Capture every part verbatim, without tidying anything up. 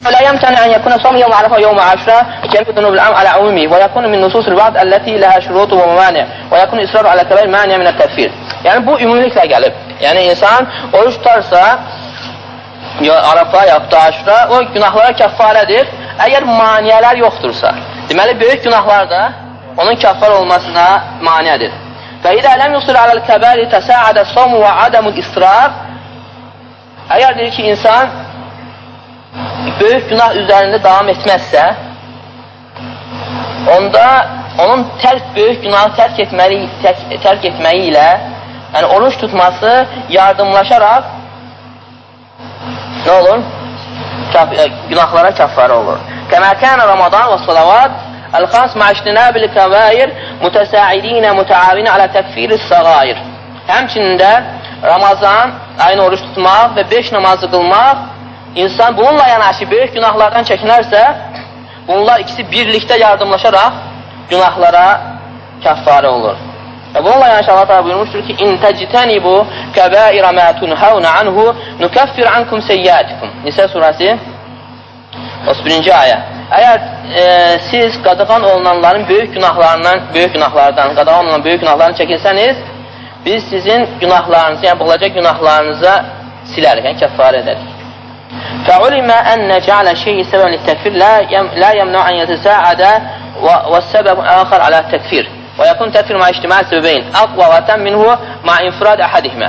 لا يمكن أن يكون صوم يوم عرفة ويوم عاشوراء كيف ذنوب العام على عمومه ويكون من نصوص البعض التي لها شروط وموانع ويكون إصرار على كبائر مانع من التكفير. Yani bu ümumiliklə gəlib. Yəni insan oruç tutarsa ya Arafa ya da Aşura o günahlara kəffarədir. Əgər maniyələr yoxdursa. Deməli böyük günahlar da onun kəffar olmasına maniədir. Və idə ləm yusul aləl kəbəri təsa'adə somu və adəmul israr. Əgər deyir ki insan böyük günah üzərində davam etməzsə, onda onun tərk böyük günahı tərk etməyi, tərk, tərk etməyi ilə, yəni oruç tutması yardımlaşaraq nə olur? Kəf, günahlara kəffara olur. Kəmə kənə Ramazan və salavat əl-xas mə'iştinəbil kəvair mütəsa'idinə mütəavinə alə təkfiri səğair. Həmçində Ramazan ayını oruç tutmaq və beş namazı qılmaq İnsan bununla yanaşı böyük günahlardan çəkinərsə, bunlar ikisi birlikdə yardımlaşaraq günahlara kəffarə olur. Və bununla yanaşı Allah təala buyurmuşdur ki: "İn tectenibu kebaira ma tunhauna anhu nukaffir ankum seyyiatikum." Nisa surəsi otuz birinci ayə. Əgər e, siz qadağan olunanların böyük günahlarından, böyük günahlardan, qadağan olunan böyük günahlarını çəkinsəniz, biz sizin günahlarınızı, yəni bulacaq günahlarınıza silərik, yəni kəffarə edərik. فعلم أن جعل شيء سببا للتكفير لا لا يمنع أن يتساعد والسبب آخر على التكفير ويكون تكفير مع اجتماع السببين أقوى وأتم منه مع انفراد أحدهما.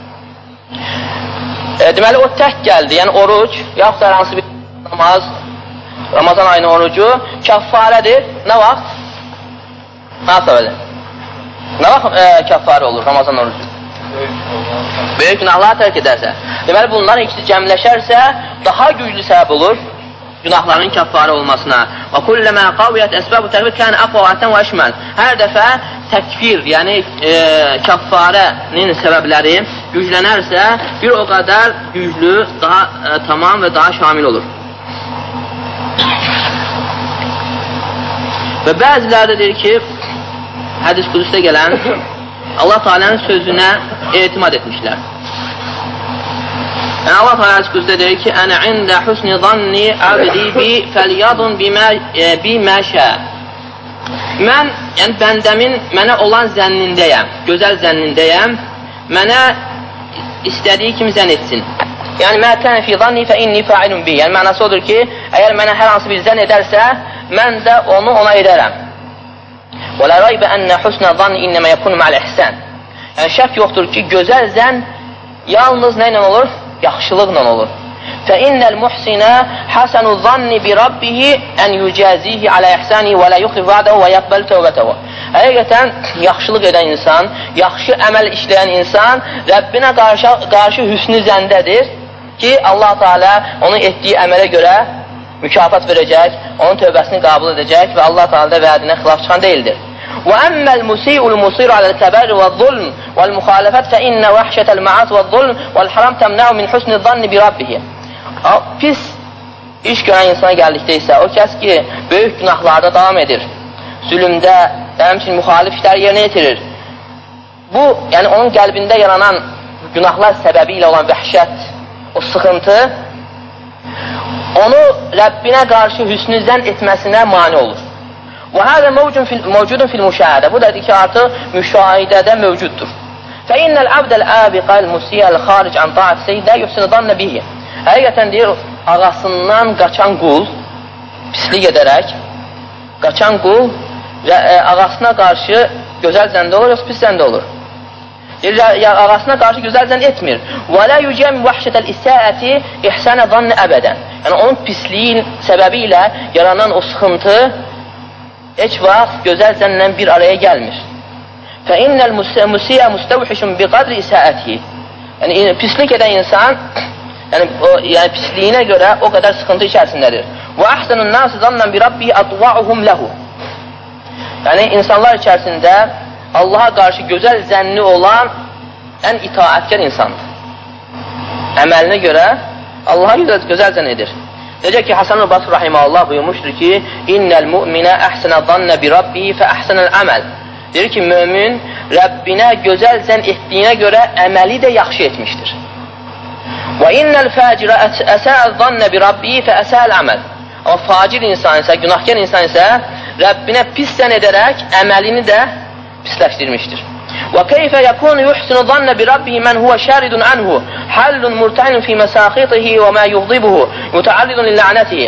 Deməli o tək gəldi, yəni oruc, yaxud da hansı bir namaz, Ramazan ayının orucu kəffarədir. Nə vaxt? Nasıl öyle? Nə vaxt e, kəffarə olur Ramazan orucu? Böyük günahları tərk edərsə. Deməli bunların ikisi cəmləşərsə daha güclü səbəb olur günahların kəffarə olmasına. Və kulləmə qaviyyət əsbəb-ı təqvir kən əqva və ətən və əşməl. Hər dəfə təkfir, yəni e, kəffarənin səbəbləri güclənərsə bir o qədər güclü, daha e, tamam və daha şamil olur. Və bəziləri deyir ki, hədis qudüsdə gələn Allah Teala'nın sözünə etimad etmişlər. Yəni Allah Teala hədis-qudüsdə deyir ki: "Ənə ində husni zanni abdi bi felyadun bimə şə." Mən, yəni bəndəmin mənə olan zənnindəyəm, gözəl zənnindəyəm. Mənə istədiyi kimi zənn etsin. Yəni mə kənə fi zanni fə inni fa'ilun bi. Yəni mənası odur ki, əgər mənə hər hansı bir zənn edərsə, mən də onu ona edərəm. Və la raybə ənə husnə zanni innəmə yəkunu ma'al ihsan. Yəni şək yoxdur ki, gözəl zənn yalnız nə ilə olur? Yaxşılıqla olur. Fə innəl muhsinə hasanu zanni bi rabbihi ən yücəzihi alə ihsanihi və la yuxlif va'dahu və yəqbəl tövbətəhu. Həqiqətən yaxşılıq edən insan, yaxşı əməl işləyən insan Rəbbinə qarşı, qarşı hüsnü zəndədir ki, Allah Teala onun etdiyi əmələ görə mükafat verəcək, onun tövbəsini qəbul edəcək və Allah Teala da vədinə xilaf çıxan deyildir. وأما المسيء المصير على الكبائر والظلم والمخالفات فإن وحشة المعاصي والظلم والحرام تمنع من حسن الظن بربه. Pis iş görən insana gəldikdə isə o kəs ki, böyük günahlarda davam edir, zülümdə, həmçinin müxalif işləri yerinə yetirir. Bu, yəni onun qəlbində yaranan günahlar səbəbi ilə olan vəhşət, o sıxıntı onu Rəbbinə qarşı hüsnü zənn etməsinə mani olur. Və hədə mövcudun fil müşahidə. Bu dedik ki, artıq müşahidədə mövcuddur. Fə innəl abdəl əbiqəl musiyəl xaric ən ta'at seydə yuhsinu dannə bihi. Həqiqətən deyir, ağasından qaçan qul, pislik edərək, qaçan qul ağasına qarşı gözəl zəndə olur, yoxsa pis zəndə olur. Deyir, ağasına qarşı gözəl zənd etmir. Və lə yücəm vəhşətəl isəəti ihsənə dannə əbədən. Yəni, onun pisliyin səbəbi ilə yaranan o sıxıntı heç vaxt gözəl zənnlə bir araya gəlmir. Fə innəl musiyə müstəvhişun bi qadri isəətihi. Yəni, pislik edən insan yəni, o, yəni pisliyinə görə o qədər sıxıntı içərisindədir. Və əhsənun nasi zannan bi rabbihi atva'uhum ləhu. Yəni, insanlar içərisində Allaha qarşı gözəl zənni olan ən itaətkar insandır. Əməlinə görə Allaha gözəl, gözəl zənn edir. Necə ki, Hasan-ı Basri rahiməhullah buyurmuşdur ki, İnnəl müminə əhsənə zannə bi rabbihi fə əhsənəl əməl. Deyir ki, mömin Rəbbinə gözəl zənn etdiyinə görə əməli də yaxşı etmişdir. Və innəl fəcirə əsəl zannə bi rabbi fə əsəl əməl. Amma facir insan isə, günahkar insan isə Rəbbinə pis zənn edərək əməlini də pisləşdirmişdir. Və keyfə yəkunu yuhsinu zannə bi rabbihi mən huvə şəridun anhu hallun murta'inun fi məsaxitihi və mə yuğdibuhu mütəarridun lil'anətihi.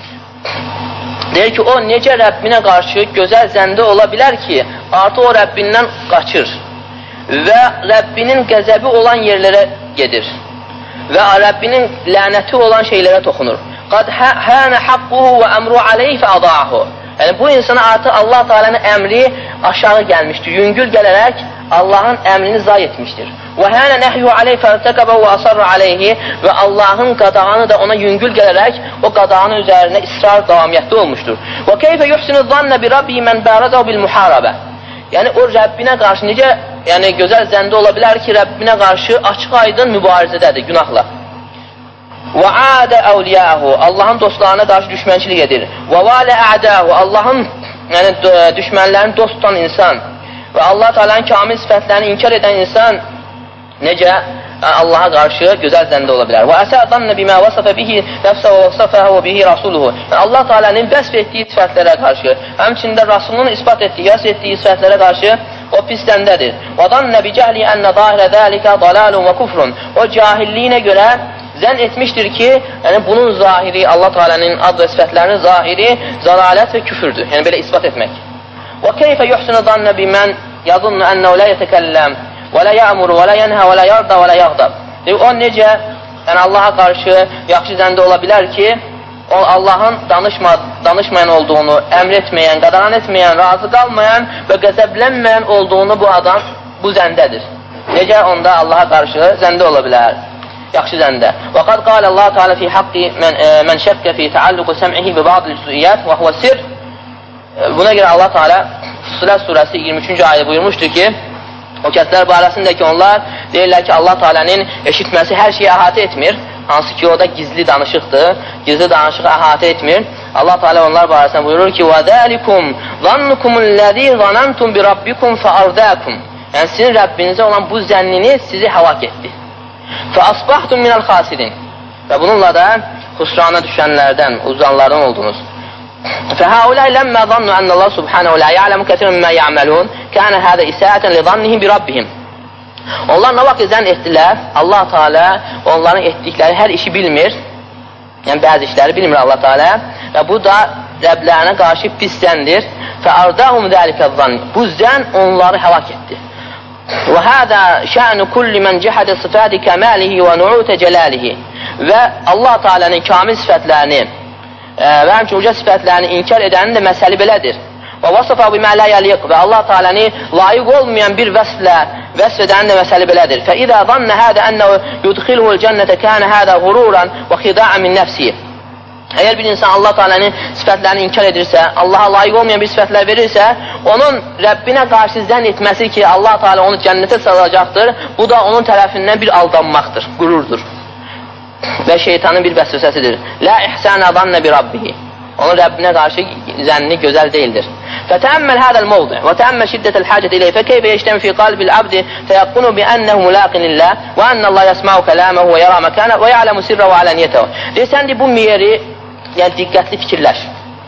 Deyir ki, o necə Rəbbinə qarşı gözəl zəndə ola bilər ki, artıq o Rəbbindən qaçır və Rəbbinin qəzəbi olan yerlərə gedir və Rəbbinin lənəti olan şeylərə toxunur. Qad hənə haqquhu və əmru aleyh fə ada'ahu. Yəni, bu insana artıq Allah Teala'nın əmri aşağı gəlmişdir. Yüngül gələrək Allahın əmrini zay etmişdir. Və hənə nəhyü aleyh fərtəqəbə və asarra aleyhi və Allahın qadağanı da ona yüngül gələrək o qadağanın üzərində israr davamiyyətli olmuşdur. Və keyfə yuhsinu zannə bi rabbi mən bərəzəv bil muharabə. Yəni, o Rəbbinə qarşı necə yəni, gözəl zəndə ola bilər ki, Rəbbinə qarşı açıq aydın mübarizədədir, günahla. Və adə əvliyahu, Allahın dostlarına qarşı düşmənçilik edir. Və valə ədəhu, Allahın yəni, düşmənlərini dost tutan insan və Allah Teala'nın kamil sifətlərini inkar edən insan necə Allaha qarşı gözəl zəndə ola bilər. Və əsədanə bimə vəsəfə bihi nəfsə və vəsəfəhə və bihi rasuluhu. Yəni, Allah Teala'nın vəsf etdiyi sifətlərə qarşı, həmçində Rasulunun ispat etdiyi, yas etdiyi sifətlərə qarşı o pis zəndədir. Və dannə bi cəhli ənə zahirə dəlikə dalalun və kufrun. O cahilliyinə görə zənn etmişdir ki, yəni bunun zahiri, Allah Teala'nın ad və sifətlərinin zahiri zəlalət və küfürdür. Yəni belə isbat etmək. Və keyfə yuhsinu zannə bimən yadunnu ənəhu lə yətəkəlləm və lə yəmuru və lə yənhə və lə yarda və lə yağdab. O necə yəni Allaha qarşı yaxşı zəndə ola bilər ki, o Allahın danışma, danışmayan olduğunu, əmr etməyən, qadağan etməyən, razı qalmayan və qəzəblənməyən olduğunu bu adam bu zəndədir. Necə onda Allaha qarşı zəndə ola bilər? Yaxşı zəndə. Və qad qalə Allah Teala fi haqqi mən, e, mən şəkkə fi təalluqu səm'ihi bi ba'd l-cüz'iyyat və huvə sir. Buna görə Allah Teala Fussilet surəsi iyirmi üçüncü ayədə buyurmuşdur ki, o kəslər barəsində ki, onlar deyirlər ki, Allah Teala'nın eşitməsi hər şeyi əhatə etmir. Hansı ki, o da gizli danışıqdır. Gizli danışığı əhatə etmir. Allah Teala onlar barəsində buyurur ki, və dəlikum zannukumul-ləzi zanantum bi rabbikum fəardəkum. Yəni, sizin Rəbbinizə olan bu zənniniz sizi həlak etdi. فَأَصْبَحْتُمْ مِنَ الْخَاسِرِينَ. Və bununla da xüsrana düşənlərdən, uzanlardan oldunuz. فَهَؤُلَاءِ لَمَّا ظَنُّوا أَنَّ اللَّهَ سُبْحَانَهُ لَا يَعْلَمُ كَثِيرًا مِمَّا يَعْمَلُونَ كَانَ هَذَا إِسَاءَةً لِظَنِّهِمْ بِرَبِّهِمْ. Onlar nə vaxt zənn etdilər, Allah Teala onların etdikləri hər işi bilmir, yəni bəzi işləri bilmir Allah Teala və bu da Rəblərinə qarşı pis zəndir. فَأَرْدَهُمْ ذَلِكَ الظَّنِّ. Bu zənn onları həlak etdi. وَهَذَا شَأْنُ كُلِّ مَنْ جَحَدَ صِفَاتِ كَمَالِهِ وَنُعُوتَ جَلَالِهِ. Və Allah Teala'nın kamil sifətlərini və həmçinin uca sifətlərini inkar edənin də məsəli belədir. Və vasıfa bimə lə yəliq və Allah Teala'nı layiq olmayan bir vəsflə vəsf edənin də məsəli belədir. فَإِذَا ظَنَّ هَذَا أَنَّهُ يُدْخِلُهُ الْجَنَّةَ كَانَ هَذَا غُرُورًا وَخِدَاعًا مِنْ نَفْسِهِ. Əgər bir insan Allah Teala'nın sifətlərini inkar edirsə, Allaha layiq olmayan bir sifətlər verirsə, onun Rəbbinə qarşı zənn etməsi ki, Allah Teala onu cənnətə salacaqdır, bu da onun tərəfindən bir aldanmaqdır, qürurdur və şeytanın bir vəsvəsəsidir. Lə ihsənə zannə bi rabbihi. Onun Rəbbinə qarşı zənni gözəl deyildir. Fətəəmməl hədəl mövdi və təəmməl şiddətəl həcət iləyh fəkeyfə yeştəmi fi qalbil abdi fəyəqqunu bi ənəhu mulaqin lillah və ənəllah yəsməu kələməhu və yara məkənə və ya'ləmu sirrə və aləniyyətəhu. Deyəsən, bu miyeri yəni diqqətli fikirləş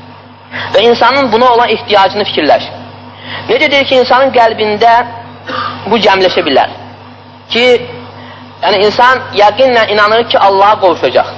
və insanın buna olan ehtiyacını fikirləş. Necə deyir ki, insanın qəlbində bu cəmləşə bilər ki, yəni insan yəqinlə inanır ki, Allaha qovuşacaq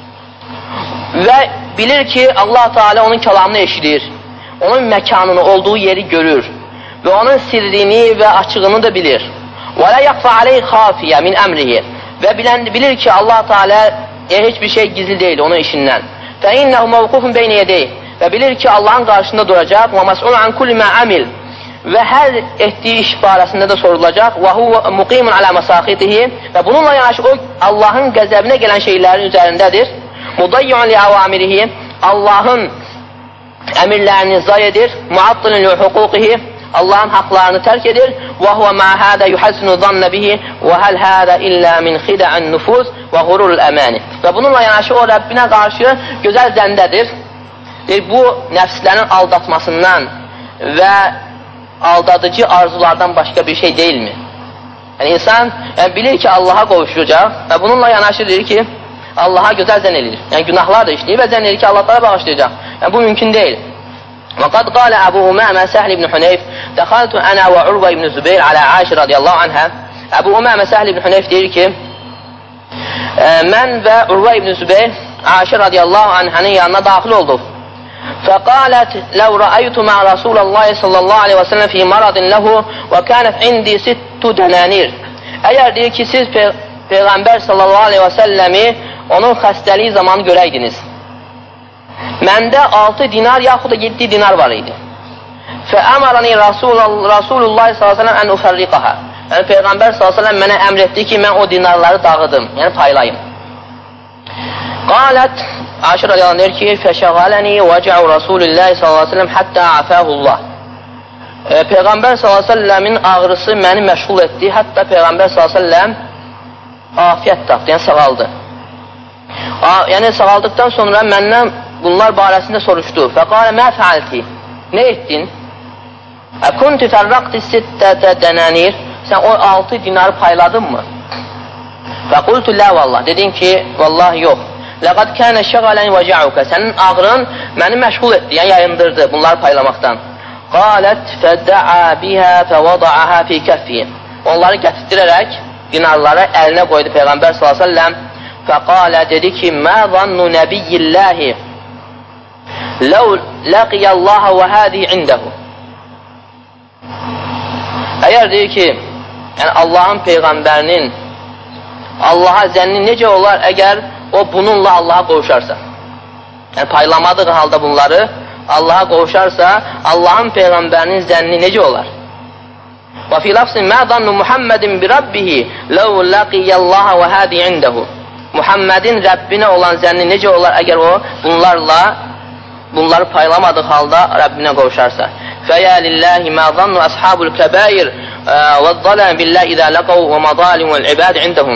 və bilir ki, Allah Teala onun kəlamını eşidir, onun məkanını, olduğu yeri görür və onun sirrini və açığını da bilir. Və lə yəqfə aleyh xafiyyə min əmrihi və bilir ki, Allah Teala heç bir şey gizli deyil onun işindən. فَاِنَّهُ مَوْقُفٌ بَيْنِ يَدَيْهِ və bilir ki, Allahın qarşısında duracaq وَمَسْعُولٌ عَنْ كُلِّ مَا عَمِلٍ və hər etdiyi iş barəsində də sorulacaq وَهُوَ مُقِيمٌ عَلَى مَسَاخِتِهِ və bununla yanaşı o Allahın qəzəbinə gələn şeylərin üzərindədir. مُضَيِّعٌ لِعَوَامِرِهِ Allahın əmirlərini zay edir. مُعَطِّلٌ لِحُقُوقِهِ Allahın haqlarını tərk edir. وَهُوَ مَا هَذَا يُحَسِّنُ ظَنَّ بِهِ وَهَلْ هَذَا إِلَّا مِنْ خِدَعِ النُّفُوسِ وَغُرُورِ الْأَمَانِ Və bununla yanaşı o Rəbbinə qarşı gözəl zəndədir. Bu, nəfslərin aldatmasından və aldadıcı arzulardan başqa bir şey deyilmi? Yəni, insan yəni, bilir ki, Allaha qovuşacaq və bununla yanaşı deyir ki, Allaha gözəl zənn edir. Yəni, günahlar da işləyir və zənn edir ki, Allah bağışlayacaq. Yəni, bu mümkün deyil. وقد قال أبو أمامة سهل بن حنيف دخلت أنا وعروة بن الزبير على عائشة رضي الله عنها. Əbu Umamə Səhl ibn Huneyf deyir ki, mən və Urva ibn Zübeyr Aişə radiyallahu anhənin yanına daxil olduq. Fəqalət, ləv rəaytu mə Rasulallah sallallahu aleyhi və səlləm fi maradin ləhu və kənət indi sittu dənənir. Əgər deyir ki, siz Pey Peyğəmbər sallallahu aleyhi və səlləmi onun xəstəliyi zamanı görəydiniz. Məndə altı dinar yaxud da yeddi dinar var idi. Fəəmərəni Rasulullah sallallahu aleyhi və səlləm ən ufərriqəhə. Yəni, Peyğəmbər sallallahu aleyhi və səlləm mənə əmr etdi ki, mən o dinarları dağıdım, yəni paylayım. Qalət, Aişə radiyallahu anh deyir ki, fəşəğələni vəcəu Rasulullah sallallahu aleyhi və səlləm həttə afəhullah. E, Peyğəmbər sallallahu aleyhi və səlləmin ağrısı məni məşğul etdi, hətta Peyğəmbər sallallahu aleyhi və səlləm afiyyət tapdı, yəni sağaldı. A, yəni sağaldıqdan sonra məndən bunlar barəsində soruşdu. Fəqalə, mə fəalti? Nə etdin? Kuntu fərraqti sittətə dənənir. Sən o altı dinarı payladın mı? Və qultu lə vallah. Dedin ki, vallah yox. Ləqad kənə şəqələn vəcəukə. Sənin ağrın məni məşğul etdi, yəni yayındırdı bunları paylamaqdan. Qalət fədə'a bihə fəvada'əhə fi kəffi. Onları gətirdirərək dinarları əlinə qoydu Peyğəmbər sallallahu aleyhi və səlləm. Fəqalə dedi ki, mə zannu nəbiyyilləhi ləv ləqiyyəllaha və hədi indəhu. Əgər deyir ki, yəni Allahın Peyğəmbərinin Allaha zənni necə olar əgər o bununla Allaha qovuşarsa? Yəni paylamadığı halda bunları Allaha qovuşarsa, Allahın Peyğəmbərinin zənni necə olar? Və fi lafzin mə zannu Muhammedin bi Rabbihi ləv ləqiyyəllaha və hədi indəhu. Muhammedin Rəbbinə olan zənni necə olar əgər o bunlarla bunları paylamadığı halda Rəbbinə qovuşarsa? Fəyə lillahi mə zannu əshabul kəbəir və zələm billah idə ləqəv və məzalim vəl-ibad indəhum.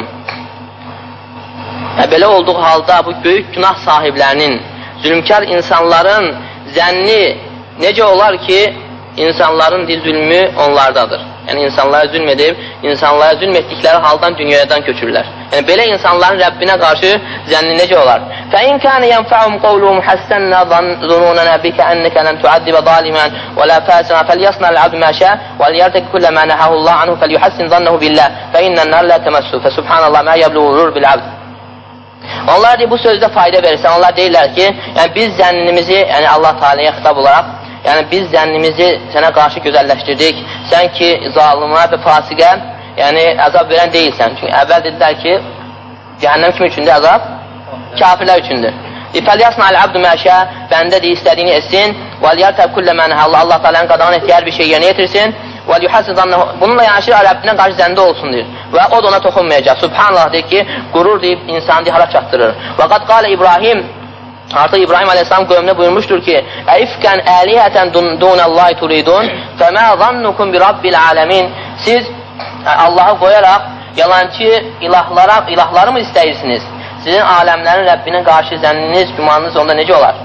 Belə olduğu halda bu böyük günah sahiblərinin, zülmkar insanların zənni necə olar ki, insanların zülmü onlardadır. Yəni insanlara zülm edib, insanlara zülm etdikləri haldan dünyadan köçürlər. Yəni belə insanların Rəbbinə qarşı zənni necə olar? فَإِنْ كَانَ يَنْفَعُهُمْ قَوْلُهُمْ حَسَّنَّا ظُنُونَنَا بِكَ أَنَّكَ لَنْ تُعَذِّبَ ظَالِمًا وَلَا فَاسِقًا فَلْيَصْنَعِ الْعَبْدُ مَا شَاءَ وَلْيَرْتَكِبْ كُلَّ مَا نَهَاهُ اللَّهُ عَنْهُ فَلْيُحَسِّنْ ظَنَّهُ بِاللَّهِ فَإِنَّ النَّارَ لَا تَمَسُّهُ فَسُبْحَانَ اللَّهِ مَا يَبْلُغُ الرُّرُ بِالْعَبْدِ. Onlar deyir, bu sözdə fayda verirsən. Onlar deyirlər ki, yəni biz zənnimizi, yəni Allah Teala'ya xitab olaraq, yəni biz zənnimizi sənə qarşı gözəlləşdirdik. Sən ki, zalimə və fasiqə, yəni əzab verən deyilsən. Çünki əvvəl dedilər ki, cəhənnəm kimi üçündür əzab? Kafirlər üçündür. İfəliyasna əl-abdu məşə, bəndə deyir, istədiyini etsin. Vəliyərtəb kullə mənə Allah, Allah Teala'nın qadağan etdiyi hər bir şey yerinə yetirsin. Bununla yanaşı Rəbbinə qarşı zəndə olsun deyir. Və o da ona toxunmayacaq. Subhanallah deyir ki, qurur deyib insanı hara çatdırır. Və qad qalə İbrahim, artıq İbrahim aleyhisselam qövmünə buyurmuşdur ki, Əifkən əlihətən dunəllahi turidun fəmə zannukum bi rabbil aləmin. Siz Allahı qoyaraq yalancı ilahlara, ilahları mı istəyirsiniz? Sizin aləmlərin Rəbbinə qarşı zənniniz, gümanınız onda necə olar?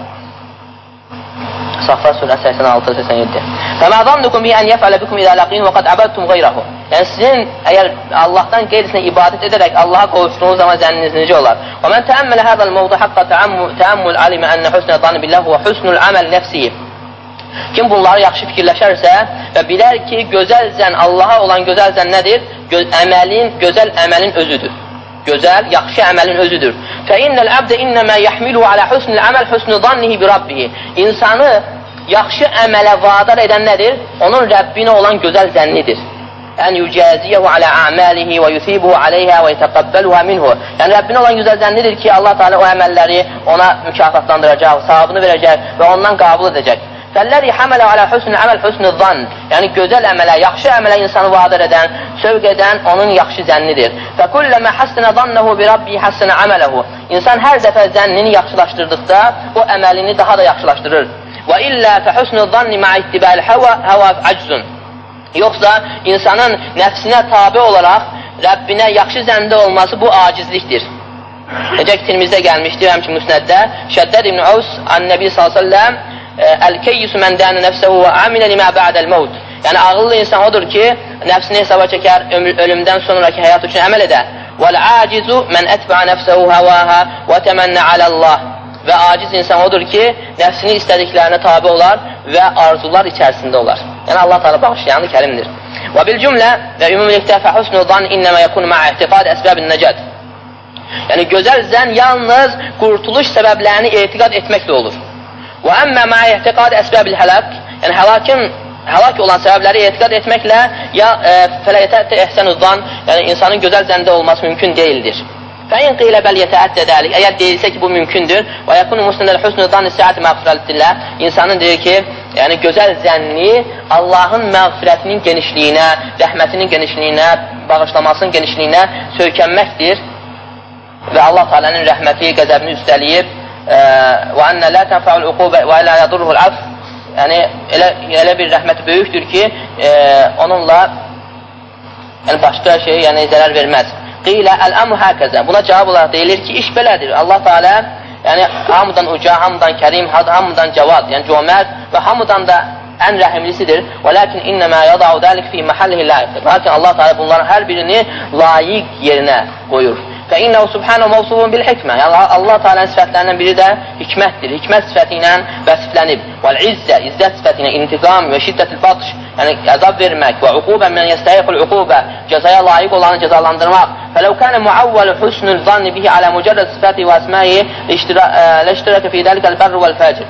Saffat surəsi səksən altı səksən yeddi. Fəmə zannukum bi ən yəfələ bikum idə ləqin və qad əbədtum qeyrəhu. Yəni sizin əgər Allahdan qeyrisinə ibadət edərək Allaha qovuşduğunuz zaman zənniniz necə olar? Və mən təəmmələ həzəl mövdu haqqa təəmmül alimə ənə hüsnə zanı billəh və hüsnül əməl nəfsiyi. Kim bunları yaxşı fikirləşərsə və bilər ki, gözəl zən, Allaha olan gözəl zən nədir? Gö əməlin, gözəl əməlin özüdür. Gözəl, yaxşı əməlin özüdür. Fəinnəl əbdə innəmə yəhmilu alə hüsnül əməl hüsnü zannihi bi Rabbihi. İnsanı yaxşı əmələ vadar edən nədir? Onun Rəbbinə olan gözəl zənnidir. Ən yücəziyyəhu alə əməlihi və yusibuhu aleyhə və yətəqəbbəluhə minhu. Yəni Rəbbinə olan gözəl zənnidir ki, Allah Teala o əməlləri ona mükafatlandıracaq, savabını verəcək və ondan qəbul edəcək. Fəlləri həmələ alə hüsnü əməl hüsnü zan. Yəni gözəl əmələ, yaxşı əmələ insanı vadar edən, sövq edən onun yaxşı zənnidir. Fəkulləmə həsnə zannəhu bi Rabbi həsnə əmələhu. İnsan hər dəfə zənnini yaxşılaşdırdıqda o əməlini daha da yaxşılaşdırır. Və illə fəhusnü zanni mə ittibəl həvə həvə əczun. Yoxsa insanın nəfsinə tabi olaraq Rəbbinə yaxşı zəndə olması bu acizlikdir. Necə ki, Tirmizdə gəlmişdir, həmçin Müsnəddə, Şəddəd ibn Əvs, an-Nəbi sallallahu əleyhi və səlləm, əl-keyyüsü mən dənə nəfsəhu və amilə limə bə'dəl-məvd. Yəni, ağıllı insan odur ki, nəfsini hesaba çəkər, ölümdən sonraki həyat üçün əməl edər. وَالْعَاجِزُ مَنْ أَتْبَعَ نَفْسَهُ هَوَاهَا وَتَمَنَّ عَلَى اللّٰهِ Və aciz insan odur ki, nəfsini istədiklərinə tabi olar və arzular içərisində olar. Yəni, Allah Teala bağışlayanı kərimdir. وَبِالْجُمْلَ Və ümumilikdə فَحُسْنُ ظَنْ إِنَّمَا يَكُنُ مَعَ اِعْتِقَادِ أَسْبَابِ النَّجَدِ Yəni, gözəl zənn yalnız qurtuluş səbəblərini etiqad etməklə olur. وَأَمَّا مَعَ اِعْتِقَادِ أَسْبَابِ الْحَلَقِ Yəni, həlakın həlak olan səbəbləri etiqad etməklə ya fələ yətəəttə ehsənü zan, yəni insanın gözəl zəndə olması mümkün deyildir. Fəin qilə bəl yətəəttə dəlik, əgər deyilsə ki, bu mümkündür, və yəkunu musnədəl husnü zan-i səəti məğfirəlitillah, insanın deyir ki, yəni gözəl zənni Allahın məğfirətinin genişliyinə, rəhmətinin genişliyinə, bağışlamasının genişliyinə söykənməkdir və Allah Teala'nın rəhməti, qəzəbini üstəliyib və ənə lə tənfəul uqubə və ilə yadurruhul əf Yəni, elə, elə bir rəhməti böyükdür ki, e, onunla yəni, başqa şey yəni, zərər verməz. Qilə əl-əmru həkəzə. Buna cavab olaraq deyilir ki, iş belədir. Allah Teala yəni, hamıdan uca, hamıdan kərim, hamıdan cavad, yəni cömərd və hamıdan da ən rəhimlisidir. Və lakin innəmə yada'u dəlik fi məhəllihi layiqdir. Lakin Allah Teala bunların hər birini layiq yerinə qoyur. فَإِنَّهُ سُبْحَانَهُ مَوْصُوفٌ بِالْحِكْمَةِ Yəni, Allah Teala'nın sifətlərindən biri də hikmətdir. Hikmət sifəti ilə vəsiflənib. وَالْعِزَّةِ İzzət sifəti ilə intiqam və şiddət-ül batş Yəni, əzab vermək və uqubə mən yəstəyiqul uqubə Cəzaya layiq olanı cəzalandırmaq. فَلَوْ كَانَ مُعَوَّلُ حُسْنُ الظَّنِّ بِهِ عَلَى مُجَرَّدْ صِفَاتِ وَأَسْمَائِهِ لَاشْتَرَكَ فِي ذَلِكَ الْبَرُّ وَالْفَاجِرُ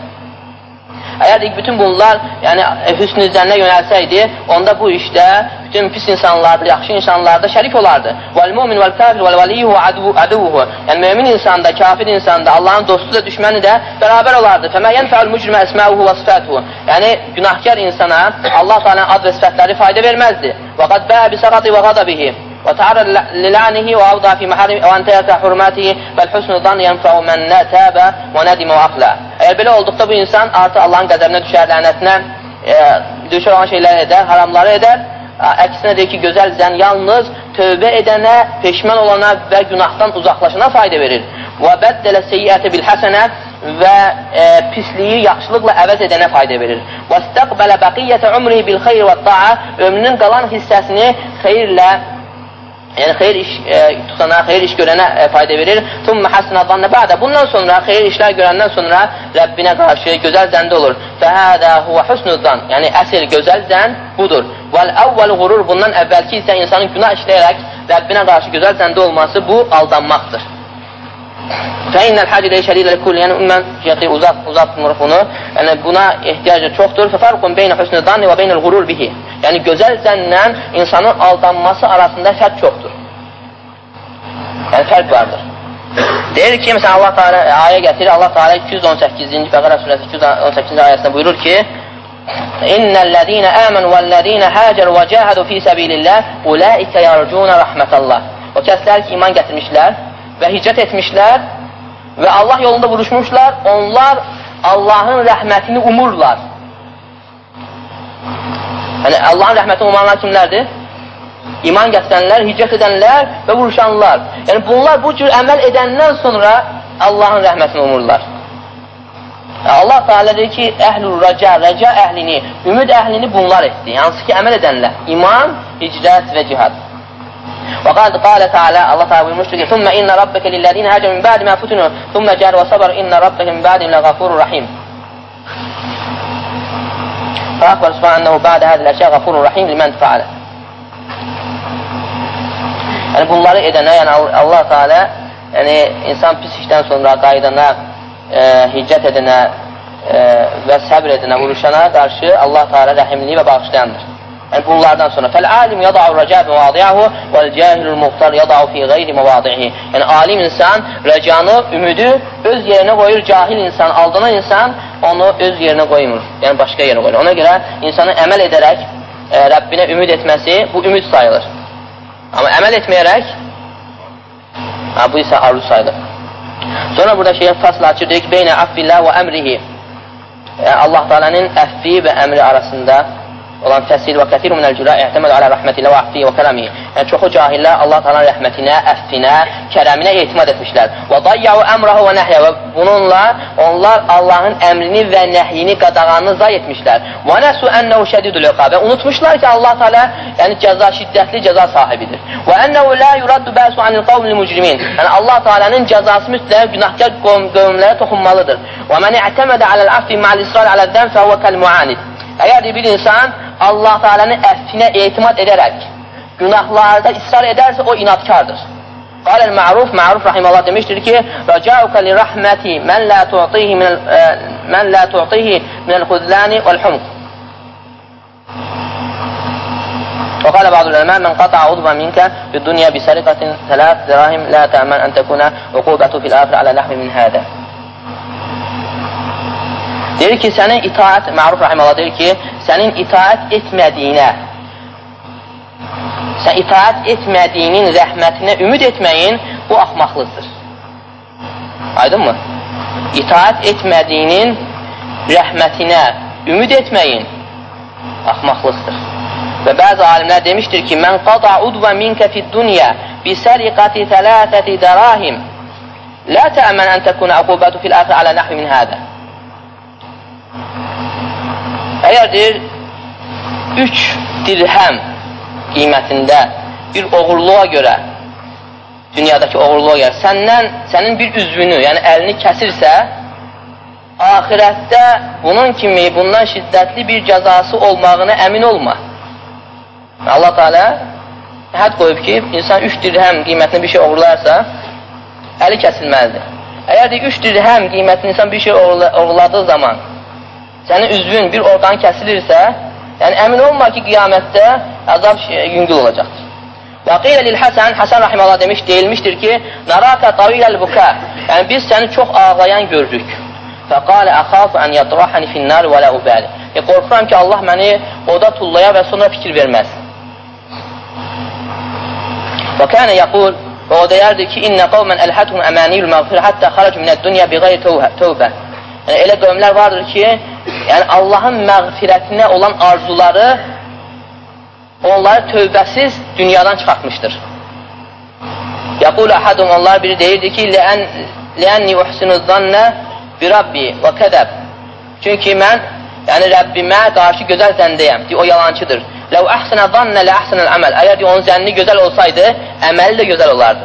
Əgər bütün bunlar yəni, hüsn-ü zənnə yönəlsəydi, onda bu işdə bütün pis insanlarda, yaxşı insanlarda şərik olardı. وَالْمُؤْمِنُ وَالْكَافِرُ وَالْوَلِيُّهُ وَعَدُوهُ Yəni, mümin insanda, kafir insanda, Allahın dostu da, düşməni də bərabər olardı. فَمَا يَنْفَعُ الْمُجْرِمَ أَسْمَاؤُهُ وَصِفَاتُهُ Yəni, günahkar insana Allah Teala'nın ad və sifətləri fayda verməzdi. وَقَدْ بَاءَ بِسَغَطِ وَغَضَبِهِ وَتَعَرَّ لِلَعْنِهِ وَأَوْضَى فِي مَحَارِمِهِ وَأَنْتَيَكَ حُرُمَاتِهِ بَالْحُسْنُ ظَنِّ يَنْفَعُ مَنْ تَابَ وَنَدِمَ وَأَقْلَى Əgər belə olduqda bu insan artıq Allahın qəzəbinə düşər, lənətinə e, düşər olan şeylər edər, haramları edər. Əksinə deyir ki, gözəl zən yalnız tövbə edənə, peşman olana və günahdan uzaqlaşana fayda verir. وَبَدَّلَ سَيِّئَةَ بِالْحَسَنَةِ Və e, pisliyi yaxşılıqla əvəz edənə fayda verir. وَاسْتَقْبَلَ بَقِيَّةَ عُمْرِهِ بِالْخَيْرِ وَالطَّاعَةِ Ömrünün qalan hissəsini xeyirlə Yəni, xeyir iş e, tutana, xeyir iş görənə e, fayda verir. ثُمَّ حَسْنَ ظَنَّ bə'də Bundan sonra, xeyir işlər görəndən sonra Rəbbinə qarşı gözəl zəndə olur. فَهَذَا هُوَ حُسْنُ الظَّنِّ Yəni, əsl gözəl zən budur. وَالْأَوَّلُ غُرُرُ Bundan əvvəlki isə insanın günah işləyərək Rəbbinə qarşı gözəl zəndə olması bu aldanmaqdır. فَإِنَّ الْحَاجِ لَيْ شَرِيلَ لِكُلِّ Yəni, ümumən uzat, uzatmır bunu. Yəni, buna ehtiyacı çoxdur. فَفَرْقٌ بَيْنَ حُسْنِ الظَّنِّ وَبَيْنَ الْغُرُورِ بِهِ Yəni, gözəl zənnlə insanın aldanması arasında fərq çoxdur. Yəni, fərq vardır. Deyir ki, məsələn, Allah Teala ayə gətirir. Allah Teala iki yüz on səkkizinci Bəqərə surəsi iki yüz on səkkizinci ayəsində buyurur ki: "İnnellezîne âmenû vellezîne hâcerû ve câhedû fî sebîlillâh ulâike yercûne rahmetallâh." O kəslər ki, iman gətirmişlər və hicrət etmişlər və Allah yolunda vuruşmuşlar, onlar Allahın rəhmətini umurlar. Yəni, Allahın rəhmətini umanlar kimlərdir? İman gətirənlər, hicrət edənlər və vuruşanlar. Yəni, bunlar bu cür əməl edəndən sonra Allahın rəhmətini umurlar. Allah Teala deyir ki, əhlul rəca, rəca əhlini, ümid əhlini bunlar etdi. Hansı ki, əməl edənlər. İman, hicrət və cihad. Və qalə Teala, Allah Teala buyurmuşdur ki, ثُمَّ إِنَّ رَبَّكَ لِلَّذِينَ هَاجَرُوا مِنْ بَعْدِ مَا فُتِنُوا ثُمَّ جَاهَدُوا وَصَبَرُوا إِنَّ رَبَّكَ مِنْ بَعْدِهِمْ لَغَفُورٌ رَحِيمٌ فَأَخْبَرَ سُبْحَانَهُ أَنَّهُ بَعْدَ هَذِهِ الْأَشْيَاءِ غَفُورٌ رَحِيمٌ لِمَنْ فَعَلَ Yəni, bunları edənə, yəni Allah Teala yəni, insan pis işdən sonra qaydana, e, hicrət edənə e, və səbr edənə, vuruşana qarşı Allah Teala rəhimli və bağışlayandır. Yəni, bunlardan sonra فَالْعَالِمُ يَضَعُ الرَّجَاءَ بِمَوَاضِعَهُ وَالْجَاهِلُ الْمُخْتَرُ يَضَعُ فِي غَيْرِ مَوَاضِعِهِ Yəni, alim insan rəcanı, ümidi öz yerinə qoyur, cahil insan, aldanan insan onu öz yerinə qoymur, yəni başqa yerinə qoyur. Ona görə insanın əməl edərək e, Rəbbinə ümid etməsi bu ümid sayılır. Amma əməl etməyərək ha, bu isə arzu sayılır. Sonra burada şeyin fasıl açır, deyir ki, beynə affillah və əmrihi yəni, Allah Teala'nın əffi və əmri arasında olan fəsil və kəthir minəl cülə ehtəməd alə rəhmətilə və affiyə və kələmi. Yəni, çoxu cahillər Allah Taala'nın rəhmətinə, əffinə, kərəminə etimad etmişlər. Və dayyəu əmrəhu və nəhyə və bununla onlar Allahın əmrini və nəhyini, qadağanını zay etmişlər. Və nəsu ənəhu şədidul iqab. Və unutmuşlar ki, Allah Teala yəni cəza, şiddətli cəza sahibidir. Və ənəhu la yuraddu bəsu anil qavmil mücrimin. Yəni Allah Teala'nın cəzası mütləq günahkar qövmlərə toxunmalıdır. Və mən i'təmədə aləl affi ma'al israr aləl-dən fəhvə kəl-muanid. Əgər bir insan Allah Teala'nın əffinə etimad edərək günahlarda israr edərsə o inatkardır. Qalel ma'ruf, ma'ruf rahimallah demişdir ki, rəcauka li rahməti mən la tu'tihi min mən la tu'tihi minəl xudlani vəl-humq. Və qalə bə'dul ələmə mən qata'a udva minkə bid-dunya bi sariqatin thalath dirahim la ta'man an takuna uqubatu fil akhir ala nahwi min hada. Deyir ki, sənin itaət, Ma'ruf Rahiməllah deyir ki, sənin itaət etmədiyinə, sən itaət etmədiyinin rəhmətinə ümid etməyin, bu axmaqlıqdır. Aydın mı? İtaət etmədiyinin rəhmətinə ümid etməyin, axmaqlıqdır. Və bəzi alimlər demişdir ki, mən qada udva minkə fid-dunya bi sariqati thalathati darahim la ta'man an takuna uqubatu fil akhir ala nahwi min hada. Əgər deyir, üç dirhəm qiymətində bir oğurluğa görə, dünyadakı oğurluğa görə, səndən, sənin bir üzvünü, yəni əlini kəsirsə, ahirətdə bunun kimi, bundan şiddətli bir cəzası olmağına əmin olma. Allah Teala hədd qoyub ki, insan üç dirhəm qiymətində bir şey oğurlarsa, əli kəsilməlidir. Əgər deyir, üç dirhəm qiymətində insan bir şey oğurladığı zaman, sənin üzvün bir orqan kəsilirsə, yəni əmin olma ki, qiyamətdə əzab yüngül olacaqdır. Və qilə lil-Həsən, Həsən Rahimallah demiş, deyilmişdir ki, Naraka taviləl-buka, yəni biz səni çox ağlayan gördük. Fəqalə əxafu ən yadrahəni finnari və lə ubəli. E, qorxuram ki, Allah məni oda tullaya və sonra fikir verməz. Və kənə yəqul, və o deyərdir ki, İnnə qavmən əlhəthum əmaniyul məğfir həttə xaracu minəd-dünya bi qeyri tövbə. Yəni, elə qövmlər vardır ki, yəni Allahın məğfirətinə olan arzuları onları tövbəsiz dünyadan çıxartmışdır. Yəqul əhədum, onlar biri deyirdi ki, Ləənni uhsinu zannə bi Rabbi və kədəb. Çünki mən, yəni Rəbbimə qarşı gözəl zəndəyəm. O yalancıdır. Ləv əhsənə zannə lə əhsənəl əməl. Əgər onun zənni gözəl olsaydı, əməli də gözəl olardı.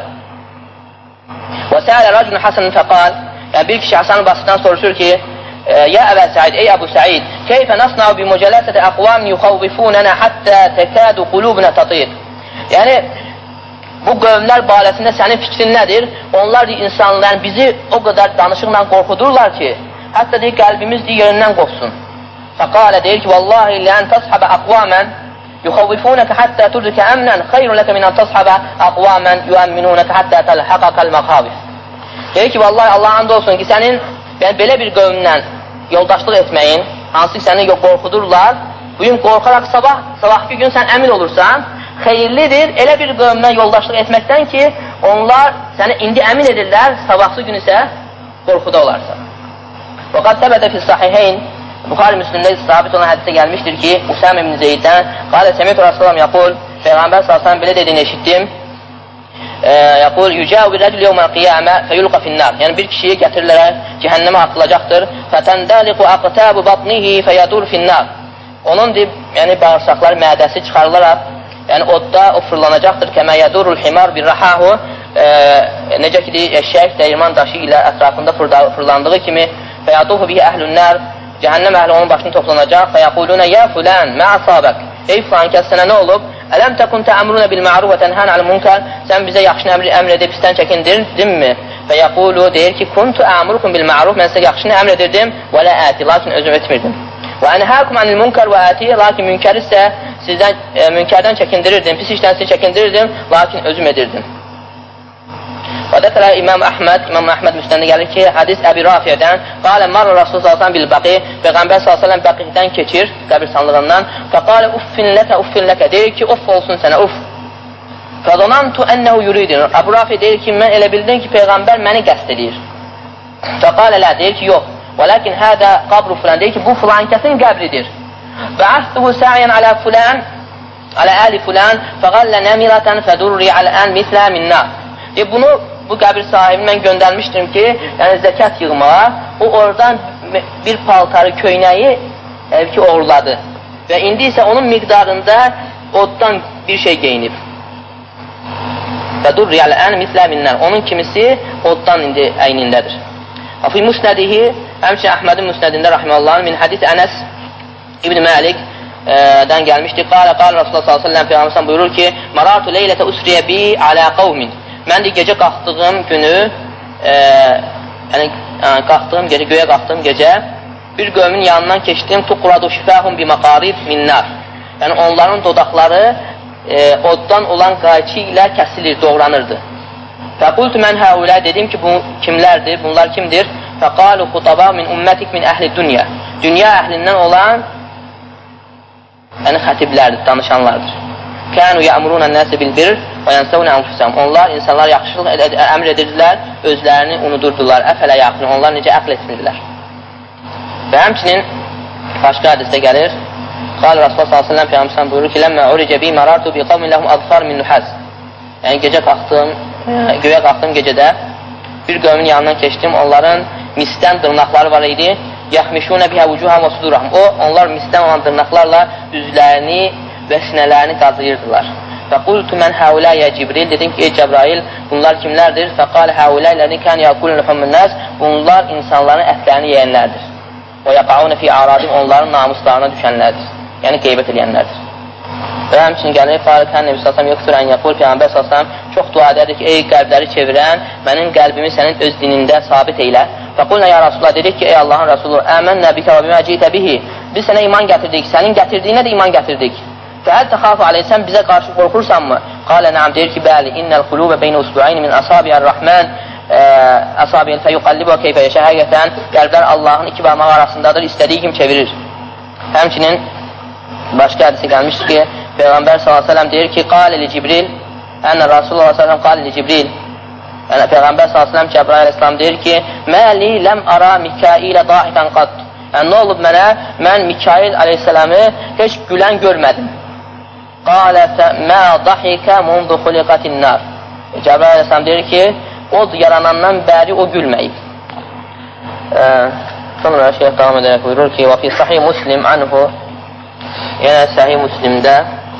Və səələ racun Həsənin fəqal, yəni bir kişi Həsən Basri'dən soruşur ki, Ya Əbə Səid, ey Əbu Səid, keyfə nasna'u bi mücəlləsəti əqvamin yuxavvifunənə həttə təkədu qulubunə tatiq. Yəni, bu qövmlər barəsində sənin fikrin nədir? Onlar insanların bizi o qədər danışıqla qorxudurlar ki, hətta deyir, qəlbimiz yerindən qopsun. Fəqalə deyir ki, Vallahi lən təshəbə əqvamən yuxavvifunəkə həttə turdikə əmnən xeyrun ləkə minən təshəbə əqvamən yuəmminunəkə həttə təlhəqəkəl məxavif. Deyir ki, Vallahi Allah and olsun ki, sənin yəni, belə bir qövmlə yoldaşlıq etməyin, hansı səni qorxudurlar, bugün qorxaraq sabah, sabahki gün sən əmin olursan, xeyirlidir elə bir qövmlə yoldaşlıq etməkdən ki, onlar səni indi əmin edirlər, sabahsı gün isə qorxuda olarsan. Fakat səbədə fi sahiheyn, Buxari Müslimdə sabit olan hədisdə gəlmişdir ki, Usam ibn Zeyddən, qalə Səmiyyət Rasulallam yaqul, Peyğəmbər sallallahu belə dediyini eşitdim, yaqul, yücəvi rəcül yevməl qiyamə fəyulqa finnar. Yəni, bir kişiyi gətirilərək cəhənnəmə atılacaqdır. Fətəndəliqu əqtəbu batnihi fəyadur finnar. Onun deyib, yəni, bağırsaqları, mədəsi çıxarılaraq, yəni, odda o fırlanacaqdır. Kəmə yədurul himar bir rahahu, necə ki, deyir, eşək, dəyirman daşı ilə ətrafında fırlandığı kimi, fəyaduhu bihi əhlünnər, cəhənnəm əhli onun başını toplanacaq, fəyəqulunə, yə fulən, mə əsabək, ey filan kəs sənə nə olub? Ələm təkun təəmrunə bil-ma'ruf və tənhən əl-munkar, sən bizə yaxşını əmr, əmr edib pisdən çəkindirdinmi? Və yəqulu, deyir ki, kuntu əmrukum bil-ma'ruf, mən sizə yaxşını əmr edirdim və lə əti, lakin özüm etmirdim. Və ənhəkum anil-munkar və əti, lakin münkər isə sizdən, e, münkərdən çəkindirirdim, pis işdən sizi çəkindirirdim, lakin özüm edirdim. Və dəkələ İmam Əhməd, İmam Əhməd müstəndə gəlir ki, hədis Əbi Rafiyədən, qalə marra Rasul sallallahu bil-bəqi, Peyğəmbər sallallahu bəqiqdən keçir, qəbirsanlığından, fəqalə uffin ləkə, uffin ləkə, deyir ki, uff olsun sənə, uff. Fəzanantu ənəhu yuridin, Əbu Rafiyə deyir ki, mən elə bildim ki, Peyğəmbər məni qəst edir. Fəqalə lə, deyir ki, yox, və ləkin hədə qabru filan, deyir ki, bu filan kəsin qəbridir. Ba'athuhu sa'yan ala fulan, ala ali fulan, fəqallə nəmirətən fədurri alən mislə minna. E, bunu bu qəbir sahibini mən göndərmişdim ki, yəni zəkat yığmağa, o oradan bir paltarı, köynəyi e, ki, oğurladı. Və indi isə onun miqdarında oddan bir şey geyinib. Fədurri alən mislə minna. Onun kimisi oddan indi əynindədir. Afi musnədihi, həmçin Əhmədin musnədində rahiməhullah min hədis Ənəs İbn Məlik dən gəlmişdi. Qalə, qalə Rasulullah sallallahu aleyhi ve sellem Peyğəmbər buyurur ki, Maratu leylətə usriyə bi alə qavmin. Mən də gecə qalxdığım günü, e, yəni qalxdığım gecə, göyə qalxdığım gecə bir qövmin yanından keçdim. Tuqradu şifəhum bi maqarib minnar. Yəni onların dodaqları e, oddan olan qayçı ilə kəsilir, doğranırdı. Fəqultu mən həulə, dedim ki, bu kimlərdir, bunlar kimdir? Fəqalu xutaba min ümmətik min əhli dünya. Dünya əhlindən olan yəni xətiblərdir, danışanlardır. Kənu yəmurunə nəsə bilbir və yənsəvnə ənfusəm. Onlar, insanlar yaxşılıq əmr edirdilər, özlərini unudurdular. Əfələ yaxın, onlar necə əql etmirdilər. Və həmçinin başqa hədisdə gəlir. Qal Rasulullah sallallahu əleyhi və səlləm Peyğəmbər buyurur ki, "Ləmmə uricə bi marartu bi qawmin lahum adfar min nuhas." Yəni gecə qalxdım, göyə qalxdım gecədə bir qövmin yanından keçdim. Onların misdən dırnaqları var idi. Yaxmişuna biha vucuhum və sudurahum. O, onlar misdən olan dırnaqlarla üzlərini və sinələrini qazıyırdılar. Və qultu mən həuləyə Cibril, dedim ki, ey Cəbrail, bunlar kimlərdir? Fəqal həuləylərini kən yəqulun lühummun nas, bunlar insanların ətlərini yeyənlərdir. Və yaqauna fi aradim, onların namuslarına düşənlərdir. Yəni qeybət edənlərdir. Və həmçinin gəlir, Farikən Nəbi sallallahu yoxdur ən yəqul, Peyğəmbər sallallahu çox dua edədir ki, ey qəlbləri çevirən, mənim qəlbimi sənin öz dinində sabit eylə. Fəqulna ya Rasulullah, dedik ki, ey Allahın Rasulü, əmən nəbikə və bimə citə bihi, biz sənə iman gətirdik, sənin gətirdiyinə də iman gətirdik. Fəhəl təxafı aleysən, bizə qarşı qorxursanmı? Qalə nəam, deyir ki, bəli, innəl xulubə beynə usbu'ayni min asabiyyər-rəhmən, asabiyyən fəyuqallibə və keyfə yeşə, həqiqətən qəlblər Allahın iki barmaq arasındadır, istədiyi kim çevirir. Həmçinin başqa hədisi gəlmişdir ki, Peyğəmbər sallallahu əleyhi və səlləm deyir ki, qalə li Cibril, ənə Rasulullah sallallahu əleyhi və səlləm qalə li Cibril. Yəni Peyğəmbər sallallahu əleyhi və səlləm Cəbrail əleyhissalam deyir ki, "Məli ləm ara Mikailə dahikan qat." Yəni nə olub mənə? Mən Mikail əleyhissalamı heç gülən görmədim. Qalə mə dahikə mundu xuliqatin nar. Cəbrail əleyhissalam deyir ki, od yaranandan bəri o gülməyib. Sonra şeyh davam edərək buyurur ki, "Və fi sahih Muslim anhu." Yəni sahih Müslimdə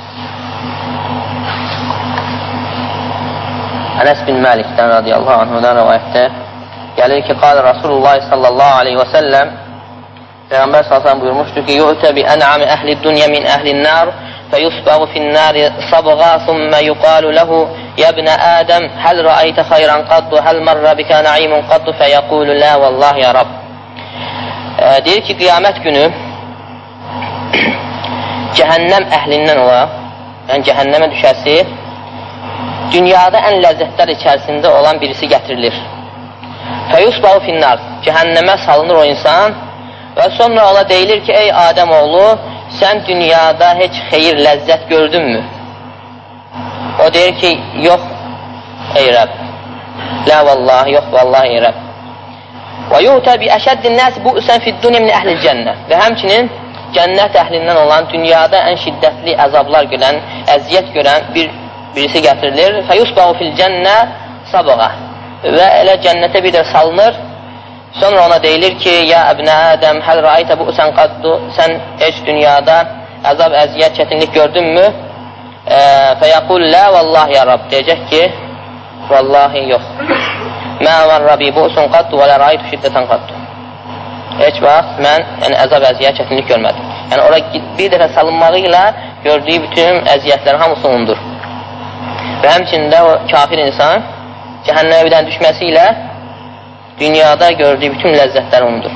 Ənəs bin Məlikdən radiyallahu anhudan rəvayətdə gəlir ki, qalə Rasulullah sallallahu aleyhi və səlləm Peyğəmbər sallallahu buyurmuşdur ki, "Yu'tə bi ən'ami əhli dünya min əhlin nar fəyusbəğu fin-nari sabğa thumma yuqalu lehu ya ibn Adəm həl rəaytə xayran qaddu həl marra bikə na'imun qaddu fəyəqulu la vallahi ya Rab." E, deyir ki, qiyamət günü cəhənnəm əhlindən ola, yəni cəhənnəmə düşəsi dünyada ən ləzzətlər içərisində olan birisi gətirilir. Fəyusbahu finnar, cəhənnəmə salınır o insan və sonra ona deyilir ki, ey Adəm oğlu, sən dünyada heç xeyir, ləzzət gördünmü? O deyir ki, yox ey Rəbb, la vallahi, yox vallahi ey Rəbb. Və yuhtə bi əşəddin nəs bu'sən fid-dunya min əhlil cənnə. Və həmçinin cənnət əhlindən olan, dünyada ən şiddətli əzablar görən, əziyyət görən bir birisi gətirilir. Fəyusbahu fil cənnə sabığa. Və elə cənnətə bir də salınır. Sonra ona deyilir ki, ya ibn Adəm, həl rəaytə bu'sən qaddu, sən heç dünyada əzab, əziyyət, çətinlik gördünmü? Fəyəqul la vallahi ya Rab, deyəcək ki, vallahi yox. Mə və Rabbi bu'sun qaddu və lə rəaytu şiddətən qaddu. Heç vaxt mən yəni, əzab, əziyyət, çətinlik görmədim. Yəni ora bir dəfə salınmağı ilə gördüyü bütün əziyyətlərin hamısı onundur. Və həmçində o kafir insan cəhənnəmə birdən düşməsi ilə dünyada gördüyü bütün ləzzətlər onundur.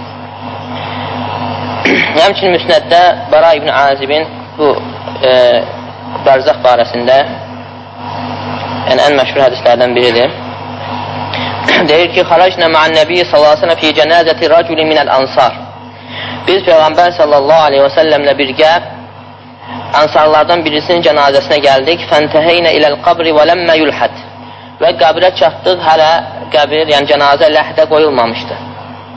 Həmçinin müsnəddə Bara ibn Azibin bu e, bərzəx barəsində yəni ən məşhur hədislərdən biridir. Deyir ki, xaracnə ma'an nəbi sallallahu aleyhi ve sellem fi cənazəti raculi minəl ansar. Biz Peyğəmbər sallallahu aleyhi və səlləmlə birgə ansarlardan birisinin cənazəsinə gəldik. Fəntəheynə iləl qabri və ləmmə yulhəd. Və qəbrə çatdıq, hələ qəbir, yəni cənazə ləhdə qoyulmamışdı.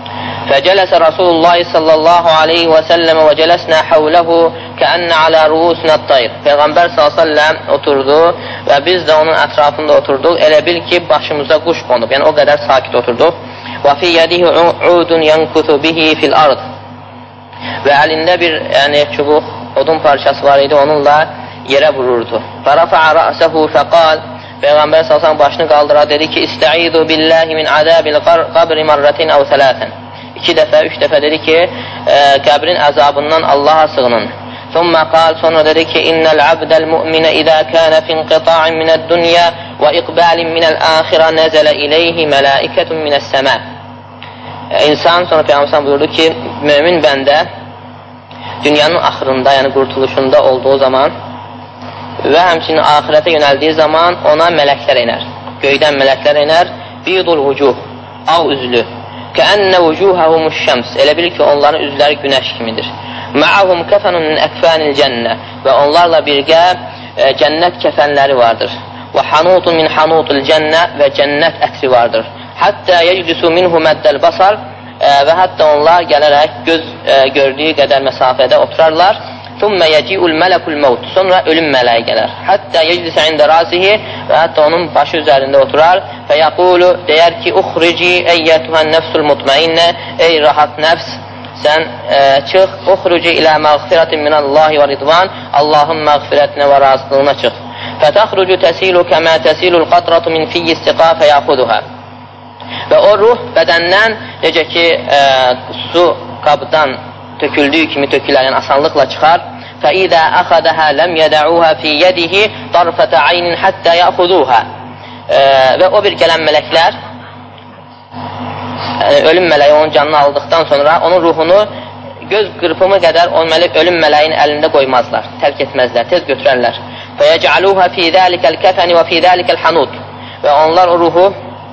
فجلس رسول الله صلى الله عليه وسلم وجلسنا حوله كأن على رؤوسنا الطير. Peyğəmbər sallallahu əleyhi və səlləm oturdu və biz də onun ətrafında oturduq. Elə bil ki, başımıza quş qonub. Yəni o qədər sakit oturduq. Və fi yadihi udun yankutu bihi fil ard. Və əlində bir yəni çubuq, odun parçası var idi, onunla yerə vururdu. Farafa'a ra'sahu faqal. Peyğəmbər sallallahu əleyhi və səlləm başını qaldıra dedi ki, "İstaizu billahi min azabil qabri marratin aw thalathan." İki dəfə, üç dəfə dedi ki, e, qəbrin əzabından Allaha sığının. Thumma qal, sonra dedi ki, "İnnal abdal mu'mina idza kana fi inqita'in min ad-dunya wa iqbalin min al-akhirah nazala ilayhi malaikatun min as-sama." İnsan sonra Peyğəmbər buyurdu ki, mömin bəndə dünyanın axırında, yəni qurtuluşunda olduğu zaman və həmçinin axirətə yönəldiyi zaman ona mələklər inər. Göydən mələklər inər. Bidul vucuh, ağ üzlü. Kəənnə vucuhəhumuş şəms. Elə bil ki, onların üzləri günəş kimidir. Ma'ahum kəfənun min əkfənil cənnə. Və onlarla birgə e, cənnət kəfənləri vardır. Və hanutun min hanutul cənnə. Və cənnət ətri vardır. Həttə yeclisu minhu məddəl basar. E, və hətta onlar gələrək göz e, gördüyü qədər məsafədə oturarlar. Thumma yaci'ul malakul maut. Sonra ölüm mələyi gələr. Hətta yeclisə ində rasihi və hətta onun başı üzərində oturar. Və yaqulu deyər ki, "Uxrici eyyatuhan nefsul mutmainnə." Ey rahat nəfs, sən e, çıx. "Uxrici ilə məğfirətin minallahi və ridvan." Allahın məğfirətinə və razılığına çıx. "Fətəxrucu təsilu kəmə təsilul qatratu min fiyyi istiqa fəyəxuduhə." Və o ruh bədəndən necə ki e, su qabdan töküldüyü kimi tökülər, yəni asanlıqla çıxar. فَإِذَا أَخَذَهَا لَمْ يَدَعُوهَا فِي يَدِهِ طَرْفَةَ عَيْنٍ حَتَّى يَأْخُذُوهَا. Və o bir gələn mələklər, yəni ölüm mələyi onun canını aldıqdan sonra onun ruhunu göz qırpımı qədər o mələk, ölüm mələyinin əlində qoymazlar, tərk etməzlər, tez götürərlər. فَيَجْعَلُوهَا فِي ذَلِكَ الْكَفَنِ وَفِي ذَلِكَ الْحَنُوتِ. Və onlar o ruhu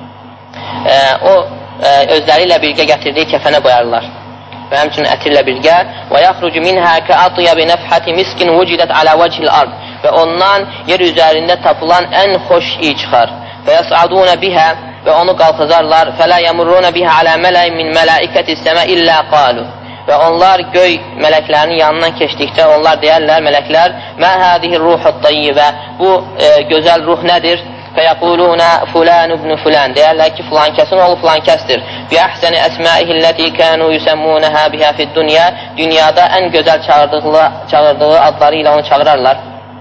e, o e, özləri ilə birgə gətirdiyi kəfənə qoyarlar. Və həmçinin ətirlə birgə və yaxrucu minhə kəatiyabi nəfhəti miskin vücidət alə vəcihil ard. Və ondan yer üzərində tapılan ən xoş iyi çıxar. Və yəsadunə bihə və onu qalxızarlar. Fələ yəmurrunə bihə alə mələyin min mələikəti istəmə illə qalu. Və onlar göy mələklərinin yanından keçdikcə onlar deyərlər, mələklər, mə hədihi ruhut tayyibə. Bu e, gözəl ruh nədir? فَيَقُولُونَ فُلَانُ بْنُ فُلَانِ. Deyərlər ki, filan kəsin oğlu filan kəsdir. بِأَحْسَنِ أَسْمَائِهِ الَّتِي كَانُوا يُسَمُّونَهَا بِهَا فِي الدُّنْيَا. Dünyada ən gözəl çağırdığı, çağırdığı adları ilə onu çağırarlar.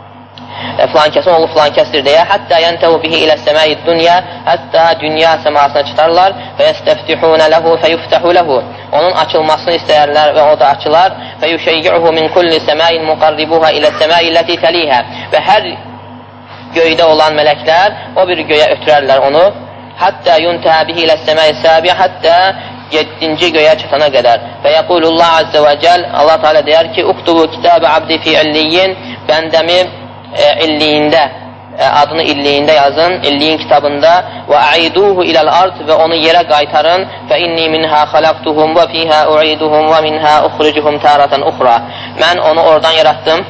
E, filan kəsin oğlu filan kəsdir deyə. Həttə yəntəvu bihi ilə səmai dünya. Hətta dünya səmasına çıxarlar. فَيَسْتَفْتِحُونَ لَهُ فَيُفْتَحُ لَهُ. Onun açılmasını istəyərlər və o da açılar. فَيُشَيِّعُهُ مِنْ كُلِّ سَمَاءٍ مُقَرِّبُهَا إِلَى السَّمَاءِ الَّتِي تَلِيهَا. Və hər göydə olan mələklər o bir göyə ötürərlər onu. Həttə yuntə bihi ilə səməyi səbiyə, həttə yeddinci göyə çatana qədər. Və yəqulullah azze və cəl, Allah Teala deyər ki, "Uktubu kitabə abdi fi illiyin." Bəndəmi e, illiyində, e, adını illiyində yazın, illiyin kitabında. "Və aiduhu iləl ard." Və onu yerə qaytarın. "Fə inni minhə xalaqtuhum və fihə uiduhum və minhə uxricuhum tərətən uxra." Mən onu oradan yaratdım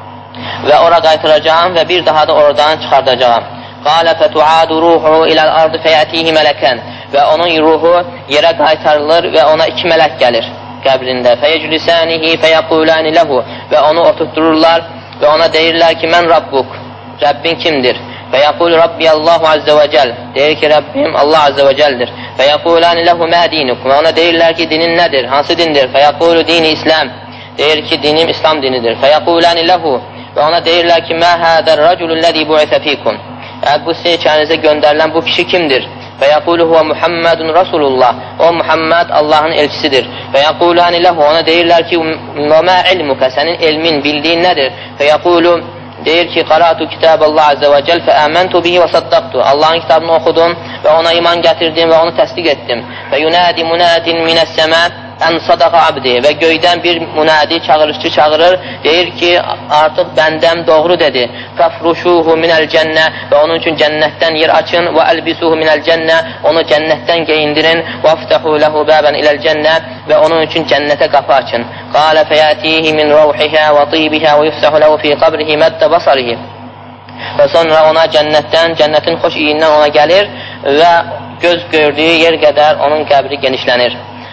və ora qaytaracağam və bir daha da oradan çıxardacağam. Qalə fətuadu ruhu iləl ardı fəyətihi mələkən. Və onun ruhu yerə qaytarılır və ona iki mələk gəlir qəbrində. Fəyəclisənihi fəyəquləni ləhu. Və onu oturtdururlar və ona deyirlər ki, mən Rabbuk. Rəbbin kimdir? Fəyəqul Rabbi Allahu azze və cəl. Deyir ki, Rəbbim Allah azze və cəldir. Fəyəquləni ləhu mə dinuk. Və ona deyirlər ki, dinin nədir? Hansı dindir? Fəyəqulu dini İslam. Deyir ki, dinim İslam dinidir. Fəyəquləni ləhu. Və ona deyirlər ki, mə hədər rəcululləzi bu'isə fikum. Bu sizin içərinizə göndərilən bu kişi kimdir? Və yəqulu huvə Muhammedun Rasulullah. O Muhammed Allahın elçisidir. Və yəqulani ləhu. Ona deyirlər ki, və mə ilmukə, sənin elmin, bildiyin nədir? Və yəqulu, deyir ki, qaratu kitab Allah azze və cəl fə əməntu bihi və saddaqtu. Allahın kitabını oxudum və ona iman gətirdim və onu təsdiq etdim. Və yunadi munadin minəs-səmə ən sadaqa abdi. Və göydən bir munadi çağırışçı çağırır, deyir ki, artıq bəndəm doğru dedi. Fəfruşuhu minəl cənnə. Və onun üçün cənnətdən yer açın. Və əlbisuhu minəl cənnə. Onu cənnətdən geyindirin. Və əftəhu ləhu bəbən iləl cənnə. Və onun üçün cənnətə qapı açın. Qalə fəyətihi min rəvhihə və tibihə və yüfsəhu ləhu fi qabrihi məddə basarihi. Və sonra ona cənnətdən, cənnətin xoş iyindən ona gəlir və göz gördüyü yer qədər onun qəbri genişlənir.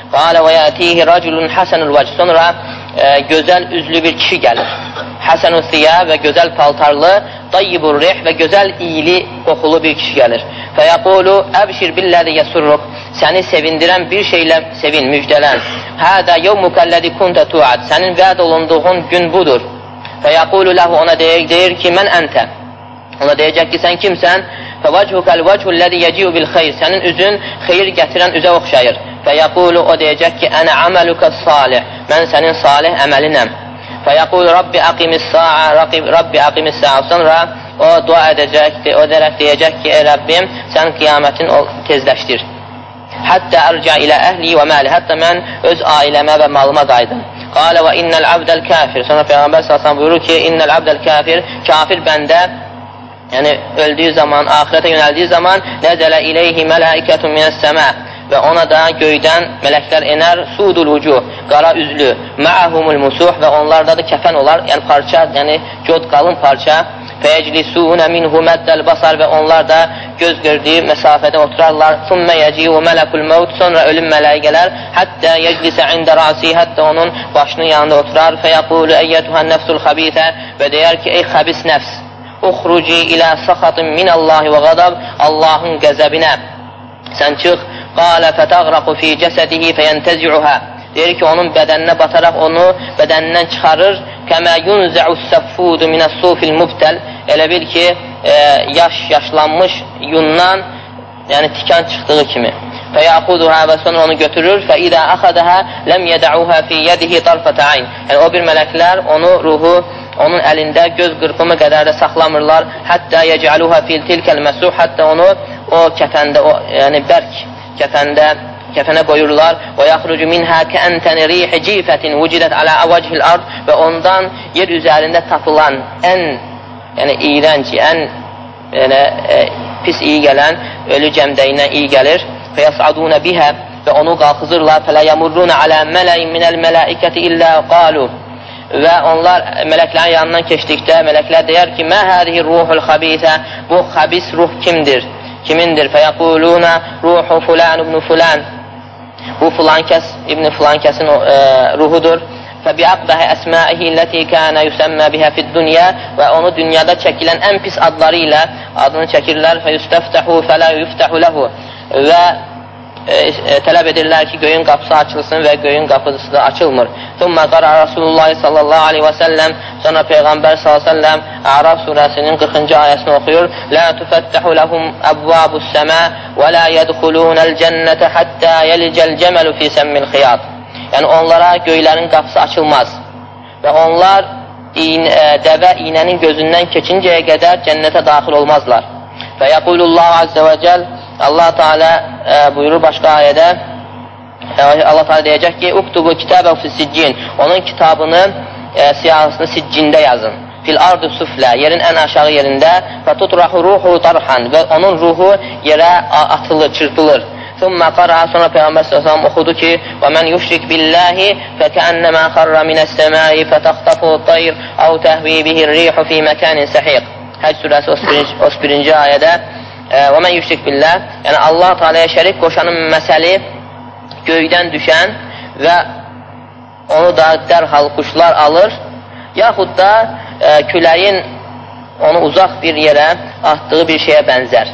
Qalə və yətihi raculun hasanul vəcih. Sonra e, gözəl üzlü bir kişi gəlir. Hasanul siya və gözəl paltarlı, tayyibur rih və gözəl iyili qoxulu bir kişi gəlir. Fəyəqulu əbşir billəzi yesurruk. Səni sevindirən bir şeylə sevin, müjdələn. Hədə yevmukəlləzi kunta tuad. Sənin vəd olunduğun gün budur. Fəyəqulu ləhu, ona deyir, deyir ki, mən əntə. Ona deyəcək ki, sən kimsən? Fəvəchukəl vəchulləzi yeciu bil xeyr. Sənin üzün xeyir gətirən üzə oxşayır. Fəyəqulu, o deyəcək ki, ənə əməlükə salih. Mən sənin salih əməlinəm. Fəyəqulu Rabbi əqimis sa'a, Rabbi əqimis sa'a. Sonra o dua edəcəkdir, o dərək deyəcək ki, ey Rəbbim, sən qiyamətin tezləşdir. Həttə ərcə ilə əhli və məli. Hətta mən öz ailəmə və malıma qaydım. Qalə və innəl abdəl kafir. Sonra Peyğəmbər sallallahu buyurur ki, innəl abdəl kafir, kafir bəndə, yəni öldüyü zaman, axirətə yönəldiyi zaman, nəzələ iləyhi mələikətun minəs-səmə və ona da göydən mələklər enər, sudul vucuh, qara üzlü, ma'ahumul musuh və onlarda da kəfən olar, yəni parça, yəni cod qalın parça. Fəyəclisunə minhu məddəl basar və onlar da göz gördüyü məsafədə oturarlar. Sümmə yəciu mələkul məvd, sonra ölüm mələyi gələr. Həttə yəclisə ində rasi, hətta onun başının yanında oturar. Fəyəqulu əyyətuhən nəfsul xəbithə və deyər ki, ey xəbis nəfs, uxruci ilə saxatın minəllahi və qadab, Allahın qəzəbinə sən çıx. Qalə fətəğraqu fi cəsədihi fəyəntəzi'uhə. Deyir ki, onun bədəninə bataraq onu bədənindən çıxarır. Kəmə yunzə'us-səffudu minəs-sufil mubtəl. Elə bil ki, e, yaş, yaşlanmış yundan, yəni tikan çıxdığı kimi. Fəyəxuduhə və sonra onu götürür. Fəidə əxədəhə ləm yədəuhə fi yədihi tarfətə ayn. Yəni o bir mələklər onu, ruhu onun əlində göz qırpımı qədər də saxlamırlar. Həttə yəcəluhə fil tilkəl məsuh. Hətta onu o kəfəndə, o, yəni bərk kəfəndə kəfənə qoyurlar. Və yaxrucu minhə kəəntəni rihi cifətin vücidət alə əvəcihil ard və ondan yer üzərində tapılan ən, yəni iyrənc, ən yəni, e, pis iyi gələn ölü cəmdəyindən iyi gəlir. Fəyəsadunə bihə və onu qalxızırlar. Fələ yəmurrunə alə mələyin minəl mələikəti illə qalu və onlar mələklərin yanından keçdikdə mələklər deyər ki, mə hədihi ruhul xəbithə, bu xəbis ruh kimdir? Kimindir? Fəyəqulunə ruhu fulan ibn fulan. Bu filan kəs, İbn filan kəsin e, ruhudur. Fəbiəqbəhi əsmaihi ləti kənə yüsəmmə bihə fid-dünya və onu dünyada çəkilən ən pis adları ilə adını çəkirlər. Fəyüstəftəhu fələ yüftəhu ləhu və e, e, tələb edirlər ki, göyün qapısı açılsın və göyün qapısı da açılmır. Thumma qara Rasulullah sallallahu aleyhi və səlləm, sonra Peyğəmbər sallallahu aleyhi və səlləm Əraf surəsinin qırxıncı ayəsini oxuyur. La tufəttəhu ləhum əbvabus-səmə və la yədxulunəl cənnətə həttə yelicəl cəməlu fi səmmil xiyat. Yəni onlara göylərin qapısı açılmaz və onlar iyn, e, dəvə iynənin gözündən keçincəyə qədər cənnətə daxil olmazlar. Və yəqulullahu azze və cəl, Allah Teala e, buyurur başqa ayədə, e, Allah Teala deyəcək ki, uktubu kitəbəv fi siccin, onun kitabını, e, siyahısını siccində yazın. Fil ardu suflə, yerin ən aşağı yerində, və tutrahu ruhu tarhan, və onun ruhu yerə atılır, çırpılır. Thumma qara, sonra Peyğəmbər sallallahu əleyhi və səlləm oxudu ki, və mən yüşrik billahi fəkənnəmə xarra minəs-səmai fətəxtafu tayr əv təhvi bihir-rihu fi məkanin səhiq. Həcc surəsi otuz birinci ayədə və mən yüşrik billah, yəni Allah Teala'ya şərik qoşanın məsəli göydən düşən və onu da dərhal quşlar alır, yaxud da e, küləyin onu uzaq bir yerə atdığı bir şeyə bənzər.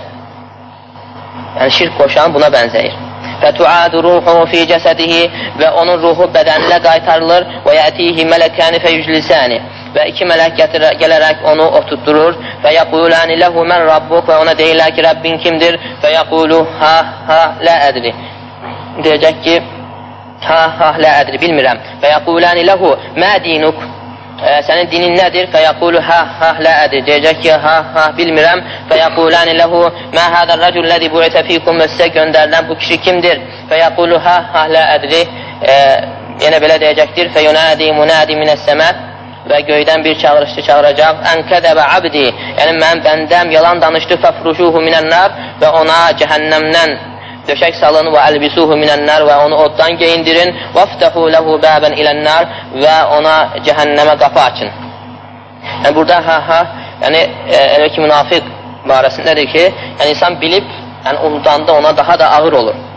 Yəni şirk qoşan buna bənzəyir. Fətuadu ruhu fi cəsədihi və onun ruhu bədəninə qaytarılır və yətihi mələkəni fəyüclisəni və iki mələk gətirə, gələrək onu otutdurur və yəquləni ləhu mən rabbuk və ona deyirlər ki, Rəbbin kimdir? Və yəqulu ha ha lə ədri. Deyəcək ki, ha ha lə ədri, bilmirəm. Və yəquləni ləhu mə dinuk. E, sənin dinin nədir? Fəyəqulu hə, hə, lə ədir. Deyəcək ki, hə, hə, bilmirəm. Fəyəquləni ləhu mə hədər rəcul ləzi bu'itə fikum və sizə göndərilən bu kişi kimdir? Fəyəqulu hə, hə, lə ədri. E, yenə belə deyəcəkdir. Fəyunədi munədi minəs-səmə və göydən bir çağırışçı çağıracaq. Ən kədəbə abdi, yəni mən bəndəm yalan danışdı. Fəfruşuhu minən-nar və ona cəhənnəmdən döşək salın və əlbisuhu minən-nar və onu oddan geyindirin. Vəftəhu ləhu bəbən ilən-nar və ona cəhənnəmə qapı açın. Yəni burada ha ha, yəni elə ki münafiq barəsindədir ki, yəni insan bilib, yəni unudanda ona daha da ağır olur.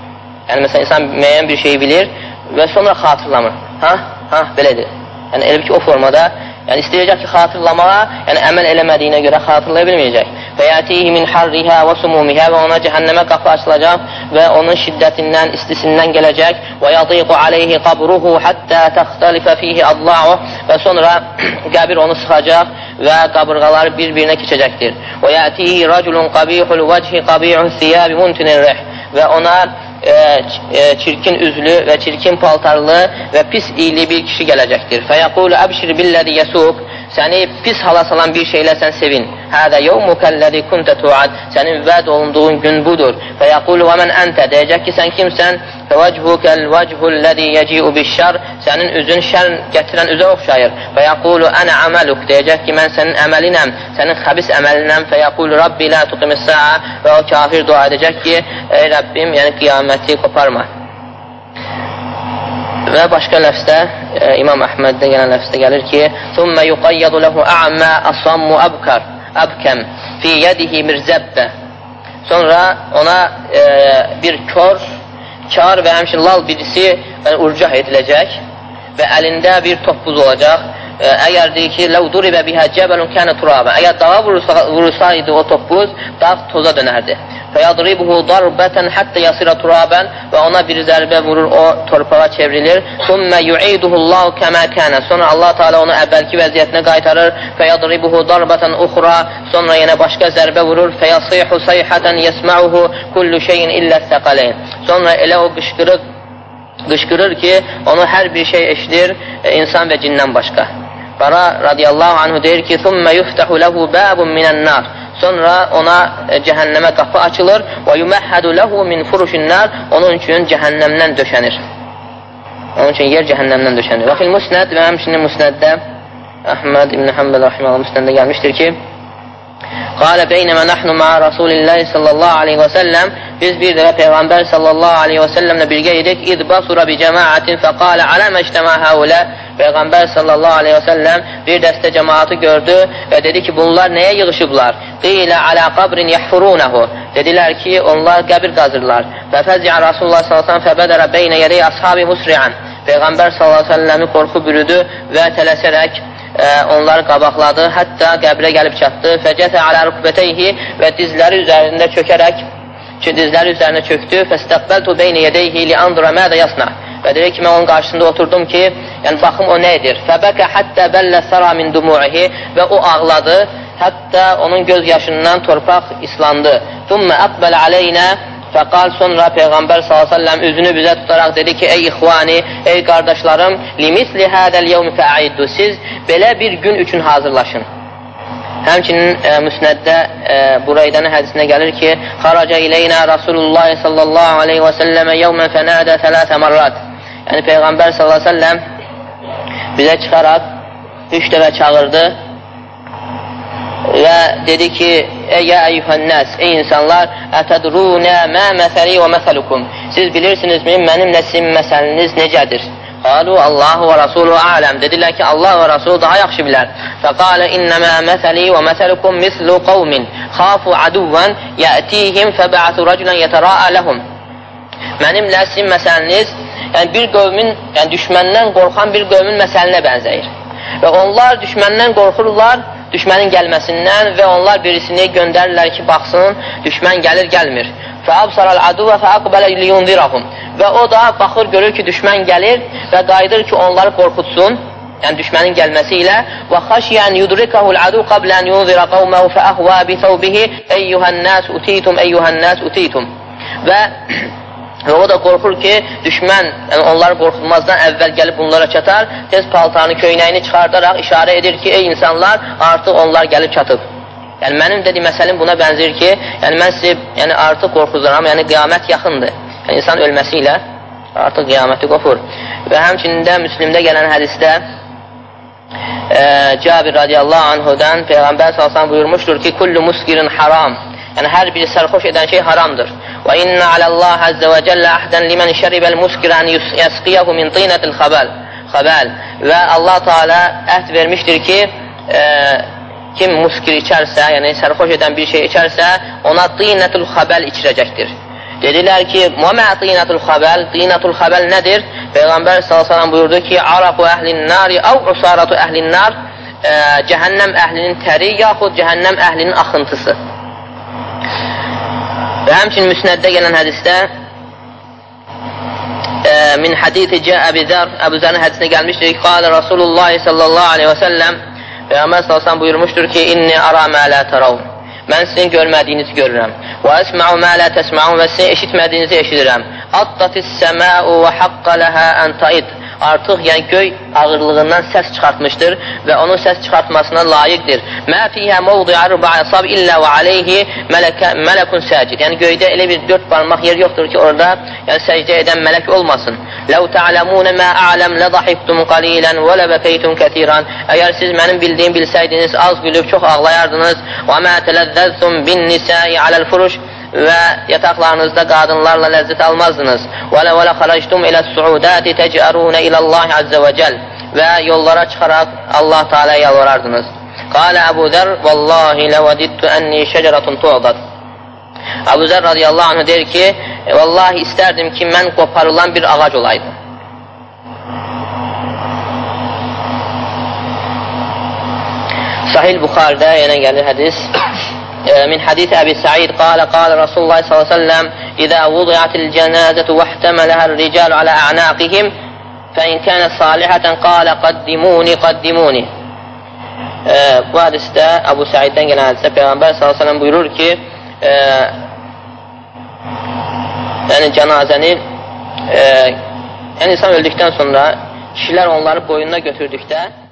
Yəni, məsələn, insan müəyyən bir şey bilir və sonra xatırlamır. Ha, ha, belədir. Yəni, elə ki, o formada, yəni istəyəcək ki, xatırlamağa, yəni əməl eləmədiyinə görə xatırlaya bilməyəcək. Və yətihi min harrihə və sumumihə və ona cəhənnəmə qapı açılacaq və onun şiddətindən, istisindən gələcək. Və yadiqu aleyhi qabruhu həttə təxtəlifə fihi adla'u və sonra qəbir onu sıxacaq və qabırğaları bir-birinə keçəcəkdir. Və yətihi raculun qabihul vəchi qabihu thiyəbi muntinir rih və ona e, e, çirkin üzlü və çirkin paltarlı və pis iyili bir kişi gələcəkdir. Fəyəqulu əbşir billəzi yəsuq, səni pis hala salan bir şeylə sən sevin. Hədə yevmukəlləzi kuntə tuad, sənin vəd olunduğun gün budur. Fəyəqulu və mən əntə, deyəcək ki, sən kimsən? Fəvəchukəl vəchulləzi yəciu bişşər, sənin üzün şər gətirən üzə oxşayır. Fəyəqulu ənə əməluk, deyəcək ki, mən sənin əməlinəm, sənin xəbis əməlinəm. Fəyəqulu Rabbi lə tuqimissaə və o kafir dua edəcək ki, ey Rəbbim, yəni qiyaməti qoparma. Və başqa ləfsdə, e, İmam Əhməddə gələn ləfsdə gəlir ki, ثُمَّ يُقَيَّضُ لَهُ أَعْمَى أَصَمُّ أَبْكَرْ أَبْكَمْ فِي يَدِهِ مِرْزَبَّ. Sonra ona e, bir kör, kar və həmçin lal birisi yəni, urcah ediləcək və əlində bir toppuz olacaq. E, əgər deyir ki, لَوْ دُرِبَ بِهَا جَبَلٌ كَانَ تُرَابًا, əgər dağa vurulsa, vurulsaydı o toppuz, dağ toza dönərdi. فَيَضْرِبُهُ ضَرْبَةً حَتَّى يَصِرَ تُرَابًا və ona bir zərbə vurur, o torpağa çevrilir. ثُمَّ يُعِيدُهُ اللّٰهُ كَمَا كَانَ, sonra Allah Teala onu əvvəlki vəziyyətinə qaytarır. فَيَضْرِبُهُ ضَرْبَةً أُخْرى, sonra yenə başqa zərbə vurur. فَيَصِيحُ صَيْحَةً يَسْمَعُهُ كُلُّ شَيْءٍ إِلَّا الثَّقَلَيْنِ, sonra elə o qışqırır, qışqırır ki, onu hər bir şey eşidir, insan və cindən başqa. Bara radiyallahu anhu deyir ki, ثُمَّ يُفْتَحُ لَهُ بَابٌ مِنَ النَّارِ, sonra ona e, cəhənnəmə qapı açılır. Və yuməhhədu ləhu min furuşinnar, onun üçün cəhənnəmdən döşənir. Onun üçün yer cəhənnəmdən döşənir. Və fil musnəd, və həmçinin musnəddə Əhməd İbn Həmbəl rahimehullah musnəddə gəlmişdir ki, qalə beynəmə nəhnu ma'a Rasulillahi sallallahu aleyhi və səlləm, biz bir dəfə Peyğəmbər sallallahu aleyhi və səlləmlə birgə idik. İd basura bi cəmaətin fəqalə aləmə ictəmə həulə, Peyğəmbər sallallahu aleyhi və səlləm bir dəstə cəmaatı gördü və dedi ki, bunlar nəyə yığışıblar? Qilə alə qabrin yəhfurunəhu, dedilər ki, onlar qəbir qazırlar. Və fəziə Rasulullah sallallahu aleyhi və səlləm fəbədərə beynə yədəy ashabi musri'an, Peyğəmbər sallallahu aleyhi və səlləmi qorxu bürüdü və tələsərək e, onları qabaqladı, hətta qəbrə gəlib çatdı. Fəcətə alə rükbətəyhi, və dizləri üzərində çökərək ki, dizləri üzərində çöktü. Fəstəqbəltu beynə yədəyhi li andura mədə yasna, və deyir ki, mən onun qarşısında oturdum ki, yəni baxım o nə edir? Fəbəkə həttə bəllə səra min dumu'ihi, və o ağladı, hətta onun göz yaşından torpaq islandı. Thumma əqbələ aleynə, fəqal, sonra Peyğəmbər sallallahu əleyhi və səlləm üzünü bizə tutaraq dedi ki, ey ixvani, ey qardaşlarım, limisli hədəl yevmi fə'iddu, siz belə bir gün üçün hazırlaşın. Həmçinin e, müsnəddə e, Buraydanın hədisinə gəlir ki, xaraca ileynə Rasulullah sallallahu aleyhi və səlləmə yevmən fənədə thələthə marrat, yəni Peyğəmbər sallallahu aleyhi və səlləm bizə çıxaraq üç dəfə çağırdı və dedi ki, yə əyyuhənnəs, ey insanlar, ətədrunə mə məsəli və məsəlukum, siz bilirsinizmi, mənim nəsim məsəliniz necədir? Qalu Allahu və Rasuluhu a'ləm, dedilər ki, Allah və Rasulu daha yaxşı bilər. Fəqalə innəmə məsəli və məsəlukum mislu qavmin xafu aduvvən yətihim fəbə'atu rəculən yətəra'a ləhum, mənimlə sizin məsəliniz, yəni bir qövmin, yəni düşməndən qorxan bir qövmin məsəlinə bənzəyir. Və onlar düşməndən qorxurlar, düşmənin gəlməsindən, və onlar birisini göndərirlər ki, baxsın, düşmən gəlir, gəlmir. Fəabsaral aduvə fəaqbələ liyunzirahum, və o da baxır, görür ki, düşmən gəlir və qayıdır ki, onları qorxutsun, yəni düşmənin gəlməsi ilə. Və xaşiyən yudrikahul adu qablən yunzira qavməhu fəəhvə bithəvbihi eyyuhənnəs utitum, eyyuhənnəs utitum, və Və o da qorxur ki, düşmən yəni onları qorxutmazdan əvvəl gəlib bunlara çatar, tez paltarını, köynəyini çıxardaraq işarə edir ki, ey insanlar, artıq onlar gəlib çatıb. Yəni mənim dediyi məsəlim buna bənzir ki, yəni mən sizi yəni, artıq qorxuzuram, yəni qiyamət yaxındır. Yəni insan ölməsi ilə artıq qiyaməti qopur. Və həmçinin də Müslimdə gələn hədisdə e, Cabir radiyallahu anhudan Peyğəmbər sallallahu əleyhi və səlləm buyurmuşdur ki, kullu muskirin haram, yəni hər biri sərxoş edən şey haramdır. Və inna aləllahi əzzə və cəllə əhdən limən şəribəl muskirən yəsqiyahu min tinətil xəbəl. Və Allah Teala əhd vermişdir ki, e, kim muskir içərsə, yəni sərxoş edən bir şey içərsə, ona tinətil xəbəl içirəcəkdir. Dedilər ki, "Mə tinatul xabəl?" Tinatul xabəl nədir? Peyğəmbər sallallahu əleyhi və səlləm buyurdu ki, "Araqu əhlin nari aw usaratu əhlin nar." Cəhənnəm əhlinin təri yaxud cəhənnəm əhlinin axıntısı. Və həmçinin müsnəddə gələn hədisdə min hadithi cə Əbu Zər, Əbu Zərin hədisində gəlmişdir ki, "Qalə Rasulullah sallallahu aleyhi və səlləm" Peyğəmbər sallallahu əleyhi və səlləm buyurmuşdur ki, "İnni ara mə la taravun." Mən sizin görmədiyinizi görürəm. "Və əsma'u mə la təsma'un." Və sizin eşitmədiyinizi eşidirəm. "Attatis səma'u və haqqa laha an ta'id." Artıq yəni göy ağırlığından səs çıxartmışdır və onun səs çıxartmasına layiqdir. "Mə fiyhə mawdi'u arba'a asab illə və alayhi mələkun səcid." Yəni göydə elə bir dörd barmaq yer yoxdur ki, orada yəni səcdə edən mələk olmasın. "Ləv ta'lamun mə a'lam la dahiktum qalilan və la bakaytum katiran." Əgər siz mənim bildiyim bilsəydiniz, az gülüb çox ağlayardınız. "Və mə tələzzəztum bin nisa'i aləl furuş." Və yataqlarınızda qadınlarla ləzzət almazdınız. "Və lə xarajtum ilə suudati təcərunə iləllahi azza və cəl." Və yollara çıxaraq Allah Teala'ya yalvarardınız. Qalə Əbu Zər: "Vallahi ləvədidtu ənni şəcəratun tu'dad." Əbu Zər radiyallahu anh deyir ki, "Vallahi istərdim ki, mən qoparılan bir ağac olaydım." Sahih Buxaridə yenə gəlir hədis. من حديث أبي سعيد قال قال رسول الله صلى الله عليه وسلم إذا وضعت الجنازة واحتملها الرجال على أعناقهم فإن كانت صالحة قال قدموني قدموني. Bu hadisdə Əbu Saiddən gələn hədisdə Peyğəmbər sallallahu əleyhi və səlləm buyurur ki, e, yəni cənazəni e, yəni insan öldükdən sonra kişilər onları boynuna götürdükdə